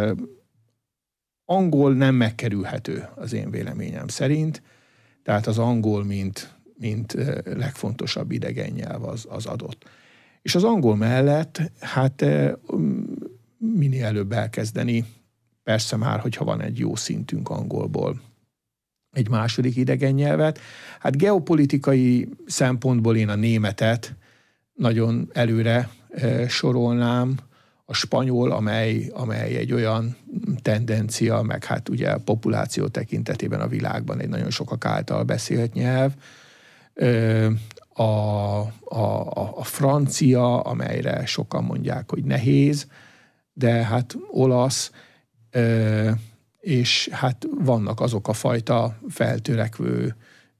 Angol nem megkerülhető az én véleményem szerint, tehát az angol, mint legfontosabb idegen nyelv az adott. És az angol mellett, hát minél előbb elkezdeni, persze már, hogyha van egy jó szintünk angolból, egy második idegen nyelvet. Hát geopolitikai szempontból én a németet nagyon előre sorolnám, a spanyol, amely egy olyan tendencia, meg hát ugye a populáció tekintetében a világban egy nagyon sokak által beszélt nyelv. A francia, amelyre sokan mondják, hogy nehéz, de hát olasz, és hát vannak azok a fajta feltörekvő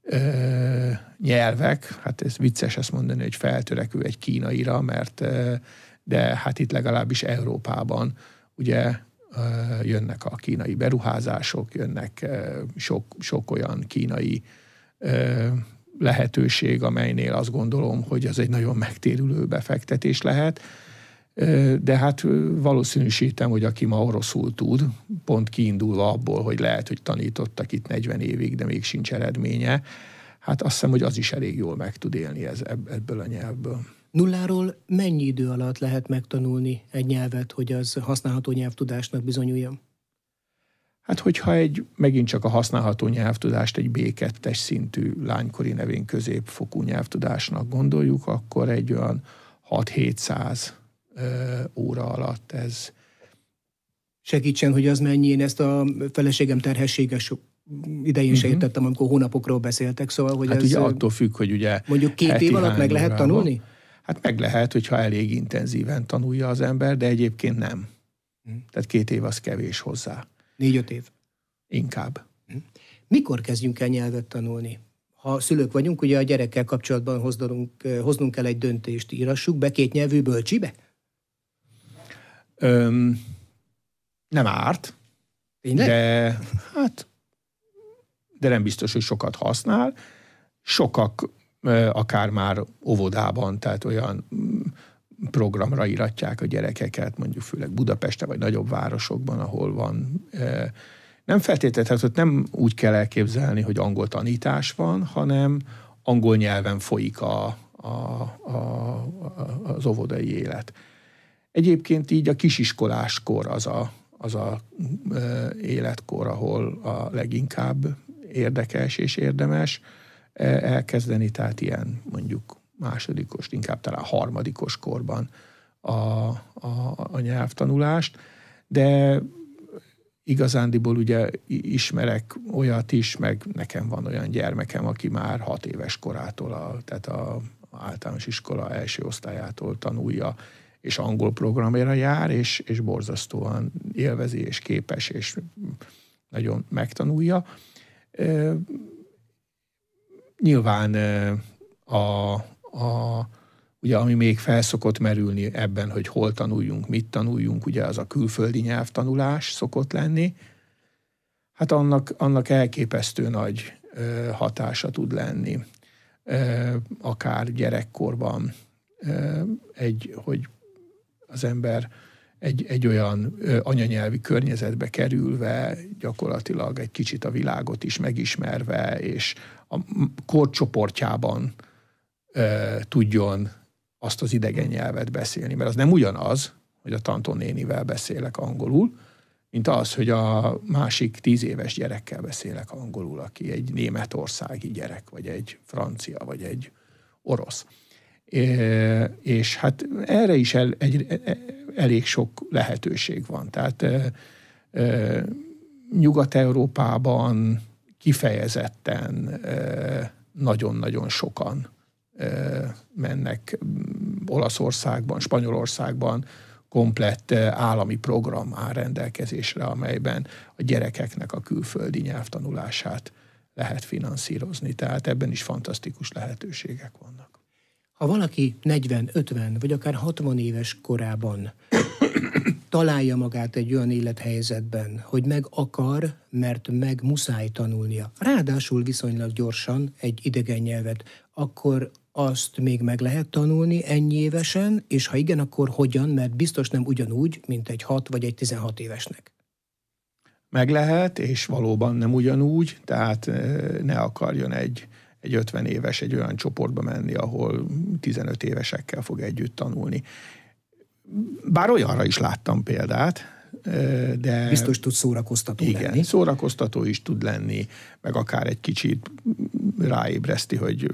nyelvek, hát ez vicces ezt mondani, hogy feltörekvő egy kínaira, de hát itt legalábbis Európában ugye jönnek a kínai beruházások, jönnek sok olyan kínai lehetőség, amelynél azt gondolom, hogy az egy nagyon megtérülő befektetés lehet. De hát valószínűsítem, hogy aki ma oroszul tud, pont kiindulva abból, hogy lehet, hogy tanítottak itt 40 évig, de még sincs eredménye, hát azt hiszem, hogy az is elég jól meg tud élni ebből a nyelvből. Nulláról mennyi idő alatt lehet megtanulni egy nyelvet, hogy az használható nyelvtudásnak bizonyuljon? Hát, hogyha megint csak a használható nyelvtudást egy B2-es szintű lánykori nevén középfokú nyelvtudásnak gondoljuk, akkor egy olyan 6-700 óra alatt ez. Segítsen, hogy az mennyi, én ezt a feleségem terhességes idején se értettem, amikor hónapokról beszéltek, szóval, hogy hát ez... ugye attól függ, hogy ugye... Mondjuk 2 év alatt meg lehet tanulni? Hát meg lehet, hogyha elég intenzíven tanulja az ember, de egyébként nem. Tehát 2 év az kevés hozzá. 4-5 év? Inkább. Mikor kezdjünk el nyelvet tanulni? Ha szülők vagyunk, ugye a gyerekkel kapcsolatban hoznunk kell egy döntést, írassuk be 2 nyelvű bölcsibe? Nem árt, Tényleg? de nem biztos, hogy sokat használ. Sokak akár már óvodában, tehát olyan programra iratják a gyerekeket, mondjuk főleg Budapesten vagy nagyobb városokban, ahol van. Nem feltétlenül, tehát nem úgy kell elképzelni, hogy angol tanítás van, hanem angol nyelven folyik az óvodai élet. Egyébként így a kisiskoláskor az a életkor, ahol a leginkább érdekes és érdemes elkezdeni, tehát ilyen mondjuk másodikos, inkább talán harmadikos korban a nyelvtanulást, de igazándiból ugye ismerek olyat is, meg nekem van olyan gyermekem, aki már 6 éves korától, tehát az általános iskola első osztályától tanulja, és angol programra jár, és borzasztóan élvezi, és képes, és nagyon megtanulja. Nyilván ugye ami még felszokott merülni ebben, hogy hol tanuljunk, mit tanuljunk, ugye az a külföldi nyelvtanulás szokott lenni. Hát annak elképesztő nagy hatása tud lenni, akár gyerekkorban, hogy az ember egy olyan anyanyelvi környezetbe kerülve, gyakorlatilag egy kicsit a világot is megismerve, és a korcsoportjában tudjon azt az idegen nyelvet beszélni. Mert az nem ugyanaz, hogy a tantonnénivel beszélek angolul, mint az, hogy a másik 10 éves gyerekkel beszélek angolul, aki egy németországi gyerek, vagy egy francia, vagy egy orosz. És hát erre is elég sok lehetőség van. Tehát Nyugat-Európában kifejezetten nagyon-nagyon sokan mennek Olaszországban, Spanyolországban komplett állami program áll rendelkezésre, amelyben a gyerekeknek a külföldi nyelvtanulását lehet finanszírozni. Tehát ebben is fantasztikus lehetőségek vannak. Ha valaki 40, 50 vagy akár 60 éves korában találja magát egy olyan élethelyzetben, hogy meg akar, mert meg muszáj tanulnia, ráadásul viszonylag gyorsan egy idegen nyelvet, akkor azt még meg lehet tanulni ennyi évesen, és ha igen, akkor hogyan, mert biztos nem ugyanúgy, mint egy 6 vagy egy 16 évesnek. Meg lehet, és valóban nem ugyanúgy, tehát ne akarjon egy 50 éves egy olyan csoportba menni, ahol 15 évesekkel fog együtt tanulni. Bár olyanra is láttam példát, de... Biztos tud szórakoztató lenni. Igen, szórakoztató is tud lenni, meg akár egy kicsit ráébreszti, hogy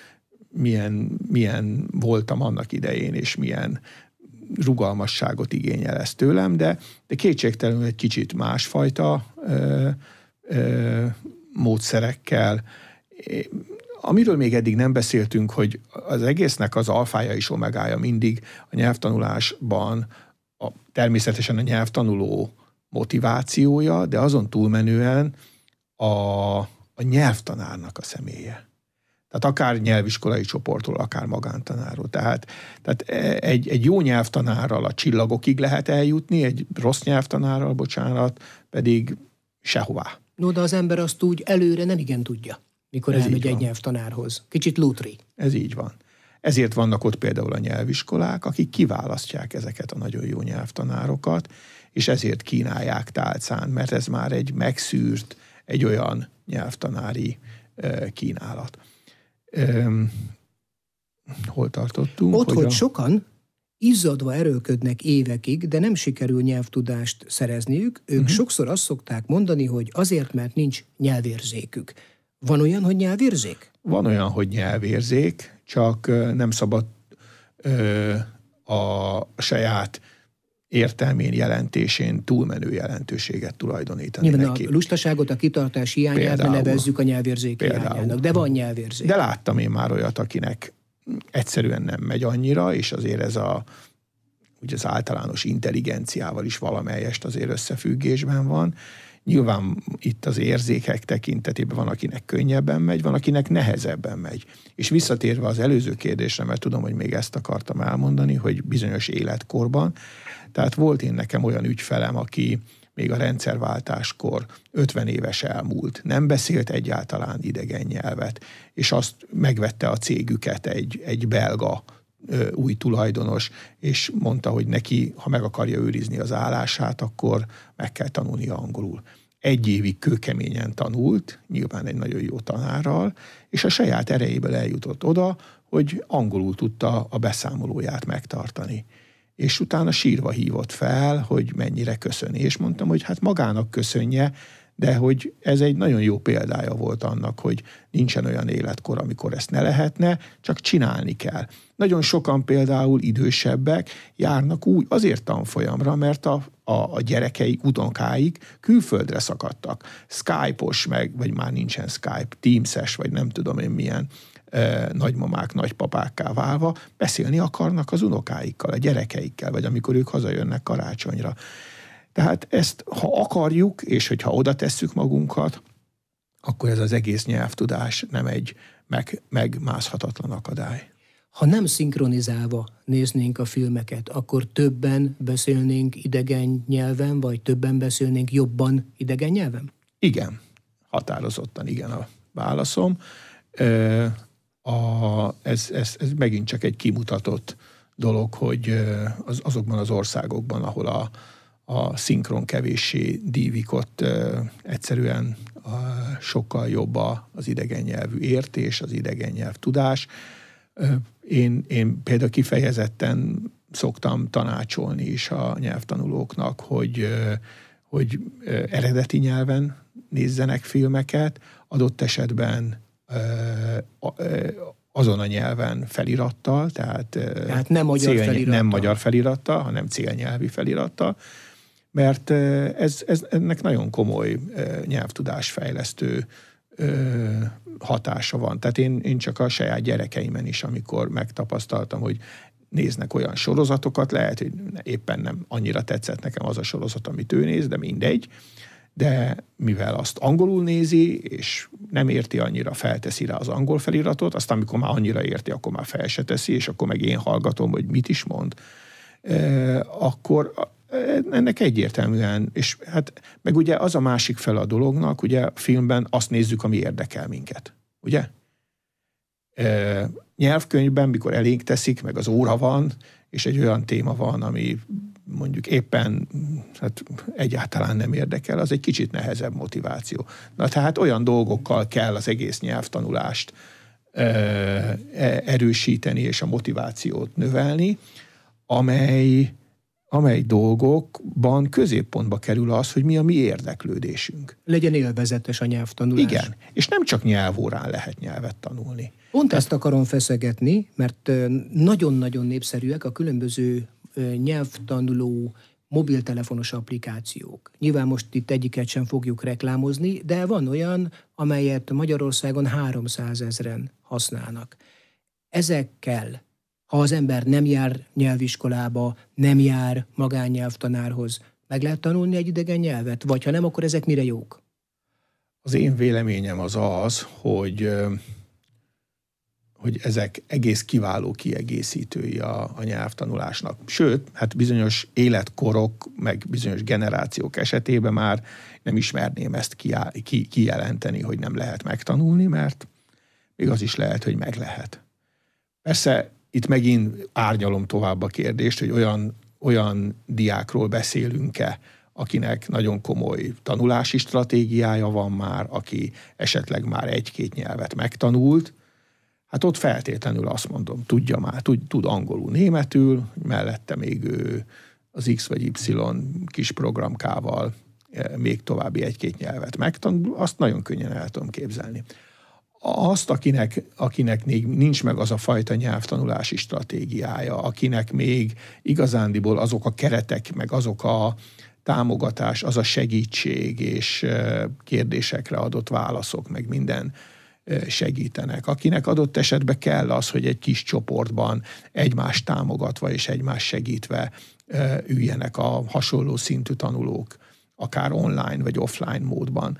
milyen voltam annak idején, és milyen rugalmasságot igényel ez tőlem, de kétségtelenül egy kicsit másfajta módszerekkel. Amiről még eddig nem beszéltünk, hogy az egésznek az alfája és omegája mindig a nyelvtanulásban természetesen a nyelvtanuló motivációja, de azon túlmenően a nyelvtanárnak a személye. Tehát akár nyelviskolai csoportról, akár magántanárról. Tehát egy jó nyelvtanárral a csillagokig lehet eljutni, egy rossz nyelvtanárral, pedig sehová. No, de az ember azt úgy előre nem igen tudja. mikor elmegy egy nyelvtanárhoz. Kicsit lútri. Ez így van. Ezért vannak ott például a nyelviskolák, akik kiválasztják ezeket a nagyon jó nyelvtanárokat, és ezért kínálják tálcán, mert ez már egy megszűrt, egy olyan nyelvtanári kínálat. Hol tartottunk? Ott, hogy sokan izzadva erőlködnek évekig, de nem sikerül nyelvtudást szerezniük, ők sokszor azt szokták mondani, hogy azért, mert nincs nyelvérzékük. Van olyan, hogy nyelvérzék? Van olyan, hogy nyelvérzék, csak nem szabad a saját értelmén, jelentésén túlmenő jelentőséget tulajdonítani nyilván neki. A lustaságot, a kitartás hiányát ne nevezzük a nyelvérzék hiányának, de van nyelvérzék. De láttam én már olyat, akinek egyszerűen nem megy annyira, és azért ez ugye az általános intelligenciával is valamelyest azért összefüggésben van. Nyilván itt az érzékek tekintetében van, akinek könnyebben megy, van, akinek nehezebben megy. És visszatérve az előző kérdésre, mert tudom, hogy még ezt akartam elmondani, hogy bizonyos életkorban, tehát volt én nekem olyan ügyfelem, aki még a rendszerváltáskor 50 éves elmúlt, nem beszélt egyáltalán idegen nyelvet, és azt megvette a cégüket egy belga új tulajdonos, és mondta, hogy neki, ha meg akarja őrizni az állását, akkor meg kell tanulnia angolul. 1 évig kőkeményen tanult, nyilván egy nagyon jó tanárral, és a saját erejéből eljutott oda, hogy angolul tudta a beszámolóját megtartani. És utána sírva hívott fel, hogy mennyire köszöni. És mondtam, hogy hát magának köszönje, de hogy ez egy nagyon jó példája volt annak, hogy nincsen olyan életkor, amikor ezt ne lehetne, csak csinálni kell. Nagyon sokan például idősebbek járnak úgy azért tanfolyamra, mert a gyerekeik, unokáik külföldre szakadtak. Skype-os vagy már nincsen Skype, Teams-es, vagy nem tudom én milyen nagymamák, nagypapákká válva, beszélni akarnak az unokáikkal, a gyerekeikkel, vagy amikor ők hazajönnek karácsonyra. Tehát ezt, ha akarjuk, és hogyha oda tesszük magunkat, akkor ez az egész nyelvtudás nem egy megmászhatatlan akadály. Ha nem szinkronizálva néznénk a filmeket, akkor többen beszélnénk idegen nyelven, vagy többen beszélnénk jobban idegen nyelven? Igen, határozottan igen a válaszom. Ez megint csak egy kimutatott dolog, hogy azokban az országokban, ahol a szinkron kevéssé dívik, ott egyszerűen sokkal jobb az idegen nyelvű értés, az idegen nyelv tudás. Én például kifejezetten szoktam tanácsolni is a nyelvtanulóknak, hogy eredeti nyelven nézzenek filmeket, adott esetben azon a nyelven felirattal, tehát nem magyar felirattal. Nem magyar felirattal, hanem célnyelvi felirattal, mert ennek nagyon komoly nyelvtudásfejlesztő hatása van. Tehát én csak a saját gyerekeimen is, amikor megtapasztaltam, hogy néznek olyan sorozatokat, lehet, hogy éppen nem annyira tetszett nekem az a sorozat, amit ő néz, de mindegy, de mivel azt angolul nézi, és nem érti annyira, felteszi rá az angol feliratot, aztán amikor már annyira érti, akkor már fel se teszi, és akkor meg én hallgatom, hogy mit is mond, akkor ennek egyértelműen, és hát meg ugye az a másik fel a dolognak, ugye a filmben azt nézzük, ami érdekel minket, ugye? Nyelvkönyvben, mikor elég teszik, meg az óra van, és egy olyan téma van, ami mondjuk éppen egyáltalán nem érdekel, az egy kicsit nehezebb motiváció. Na tehát olyan dolgokkal kell az egész nyelvtanulást erősíteni és a motivációt növelni, amely dolgokban középpontba kerül az, hogy mi a mi érdeklődésünk. Legyen élvezetes a nyelvtanulás. Igen, és nem csak nyelvórán lehet nyelvet tanulni. Pont ezt akarom feszegetni, mert nagyon-nagyon népszerűek a különböző nyelvtanuló mobiltelefonos applikációk. Nyilván most itt egyiket sem fogjuk reklámozni, de van olyan, amelyet Magyarországon 300 000 használnak. Ezekkel, ha az ember nem jár nyelviskolába, nem jár magánnyelvtanárhoz, meg lehet tanulni egy idegen nyelvet? Vagy ha nem, akkor ezek mire jók? Az én véleményem az, hogy ezek egész kiváló kiegészítői a nyelvtanulásnak. Sőt, hát bizonyos életkorok, meg bizonyos generációk esetében már nem ismerném ezt kijelenteni, hogy nem lehet megtanulni, mert még az is lehet, hogy meg lehet. Persze itt megint árnyalom tovább a kérdést, hogy olyan diákról beszélünk-e, akinek nagyon komoly tanulási stratégiája van már, aki esetleg már 1-2 nyelvet megtanult. Hát ott feltétlenül azt mondom, tudja már, tud angolul, németül, mellette még ő az X vagy Y kis programkával még további 1-2 nyelvet megtanul, azt nagyon könnyen el tudom képzelni. Azt, akinek még nincs meg az a fajta nyelvtanulási stratégiája, akinek még igazándiból azok a keretek, meg azok a támogatás, az a segítség és kérdésekre adott válaszok, meg minden segítenek. Akinek adott esetben kell az, hogy egy kis csoportban egymást támogatva és egymást segítve üljenek a hasonló szintű tanulók, akár online vagy offline módban.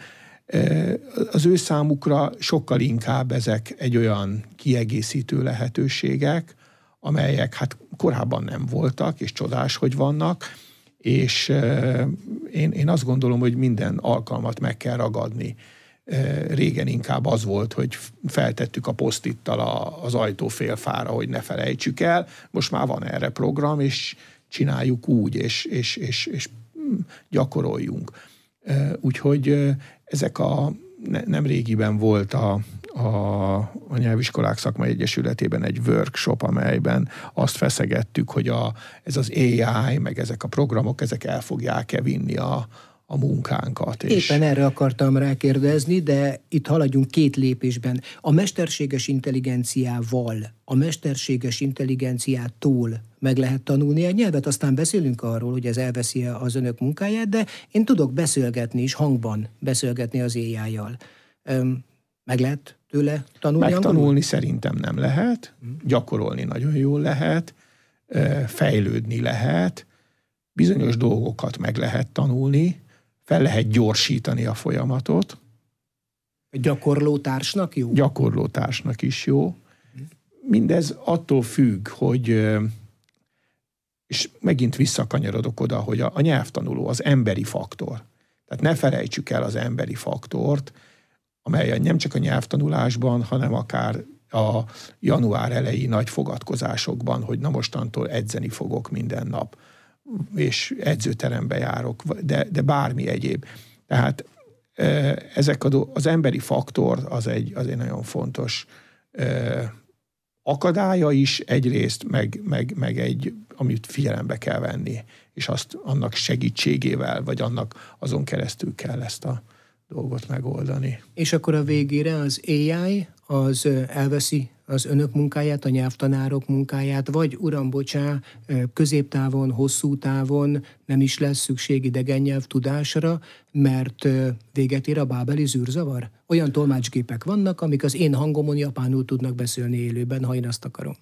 Az ő számukra sokkal inkább ezek egy olyan kiegészítő lehetőségek, amelyek hát korábban nem voltak, és csodás, hogy vannak, és én azt gondolom, hogy minden alkalmat meg kell ragadni. Régen inkább az volt, hogy feltettük a posztittal az ajtófélfára, hogy ne felejtsük el, most már van erre program, és csináljuk úgy, és gyakoroljunk. Úgyhogy ezek nem régiben volt a Nyelviskolák Szakmai Egyesületében egy workshop, amelyben azt feszegettük, hogy ez az AI, meg ezek a programok, ezek el fogják-e vinni a munkánkat. Éppen erre akartam rákérdezni, de itt haladjunk 2 lépésben. A mesterséges intelligenciával, a mesterséges intelligenciától meg lehet tanulni a nyelvet, aztán beszélünk arról, hogy ez elveszi az önök munkáját, de én tudok beszélgetni is, hangban beszélgetni az AI-jal. Meg lehet tőle tanulni? Megtanulni szerintem nem lehet, gyakorolni nagyon jól lehet, fejlődni lehet, bizonyos dolgokat meg lehet tanulni, fel lehet gyorsítani a folyamatot. Gyakorlótársnak jó? Gyakorlótársnak is jó. Mindez attól függ, hogy, és megint visszakanyarodok oda, hogy a nyelvtanuló az emberi faktor. Tehát ne felejtsük el az emberi faktort, amely nem csak a nyelvtanulásban, hanem akár a január elejé nagy fogadkozásokban, hogy na mostantól edzeni fogok minden nap, és edzőterembe járok, de bármi egyéb. Tehát az emberi faktor az egy nagyon fontos akadálya is egyrészt, meg egy, amit figyelembe kell venni, és annak segítségével, vagy azon keresztül kell ezt a dolgot megoldani. És akkor a végére az AI az elveszi az önök munkáját, a nyelvtanárok munkáját, vagy uram, bocsá, középtávon, hosszú távon nem is lesz szükség idegen nyelv tudásra, mert véget ér a bábeli zűrzavar? Olyan tolmácsgépek vannak, amik az én hangomon japánul tudnak beszélni élőben, ha én azt akarom.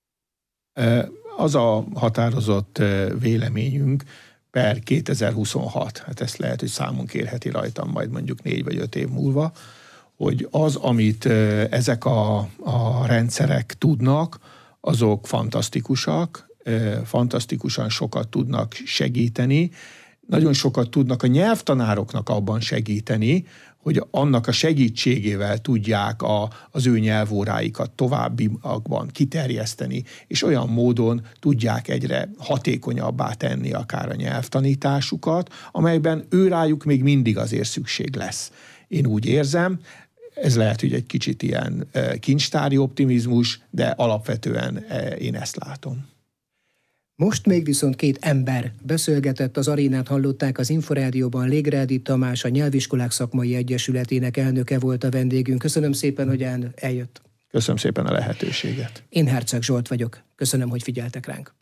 Az a határozott véleményünk per 2026, hát ezt lehet, hogy számon kérheti rajtam majd mondjuk 4 vagy 5 év múlva, hogy az, amit ezek a rendszerek tudnak, azok fantasztikusak, fantasztikusan sokat tudnak segíteni, nagyon sokat tudnak a nyelvtanároknak abban segíteni, hogy annak a segítségével tudják az ő nyelvóráikat továbbiakban kiterjeszteni, és olyan módon tudják egyre hatékonyabbá tenni akár a nyelvtanításukat, amelyben őrájuk még mindig azért szükség lesz. Én úgy érzem, ez lehet, hogy egy kicsit ilyen kincstári optimizmus, de alapvetően én ezt látom. Most még viszont 2 ember beszélgetett, az arénát hallották, az Inforádióban Légrádi Tamás, a Nyelviskolák Szakmai Egyesületének elnöke volt a vendégünk. Köszönöm szépen, hogy eljött. Köszönöm szépen a lehetőséget. Én Herceg Zsolt vagyok. Köszönöm, hogy figyeltek ránk.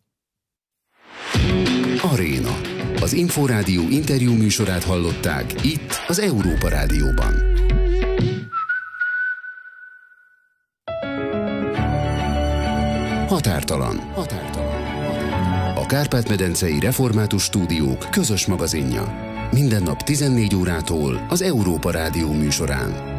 Aréna. Az Inforádió interjú műsorát hallották itt az Európa Rádióban. Határtalan. A Kárpát-medencei Református Stúdiók közös magazinja. Minden nap 14 órától az Európa Rádió műsorán.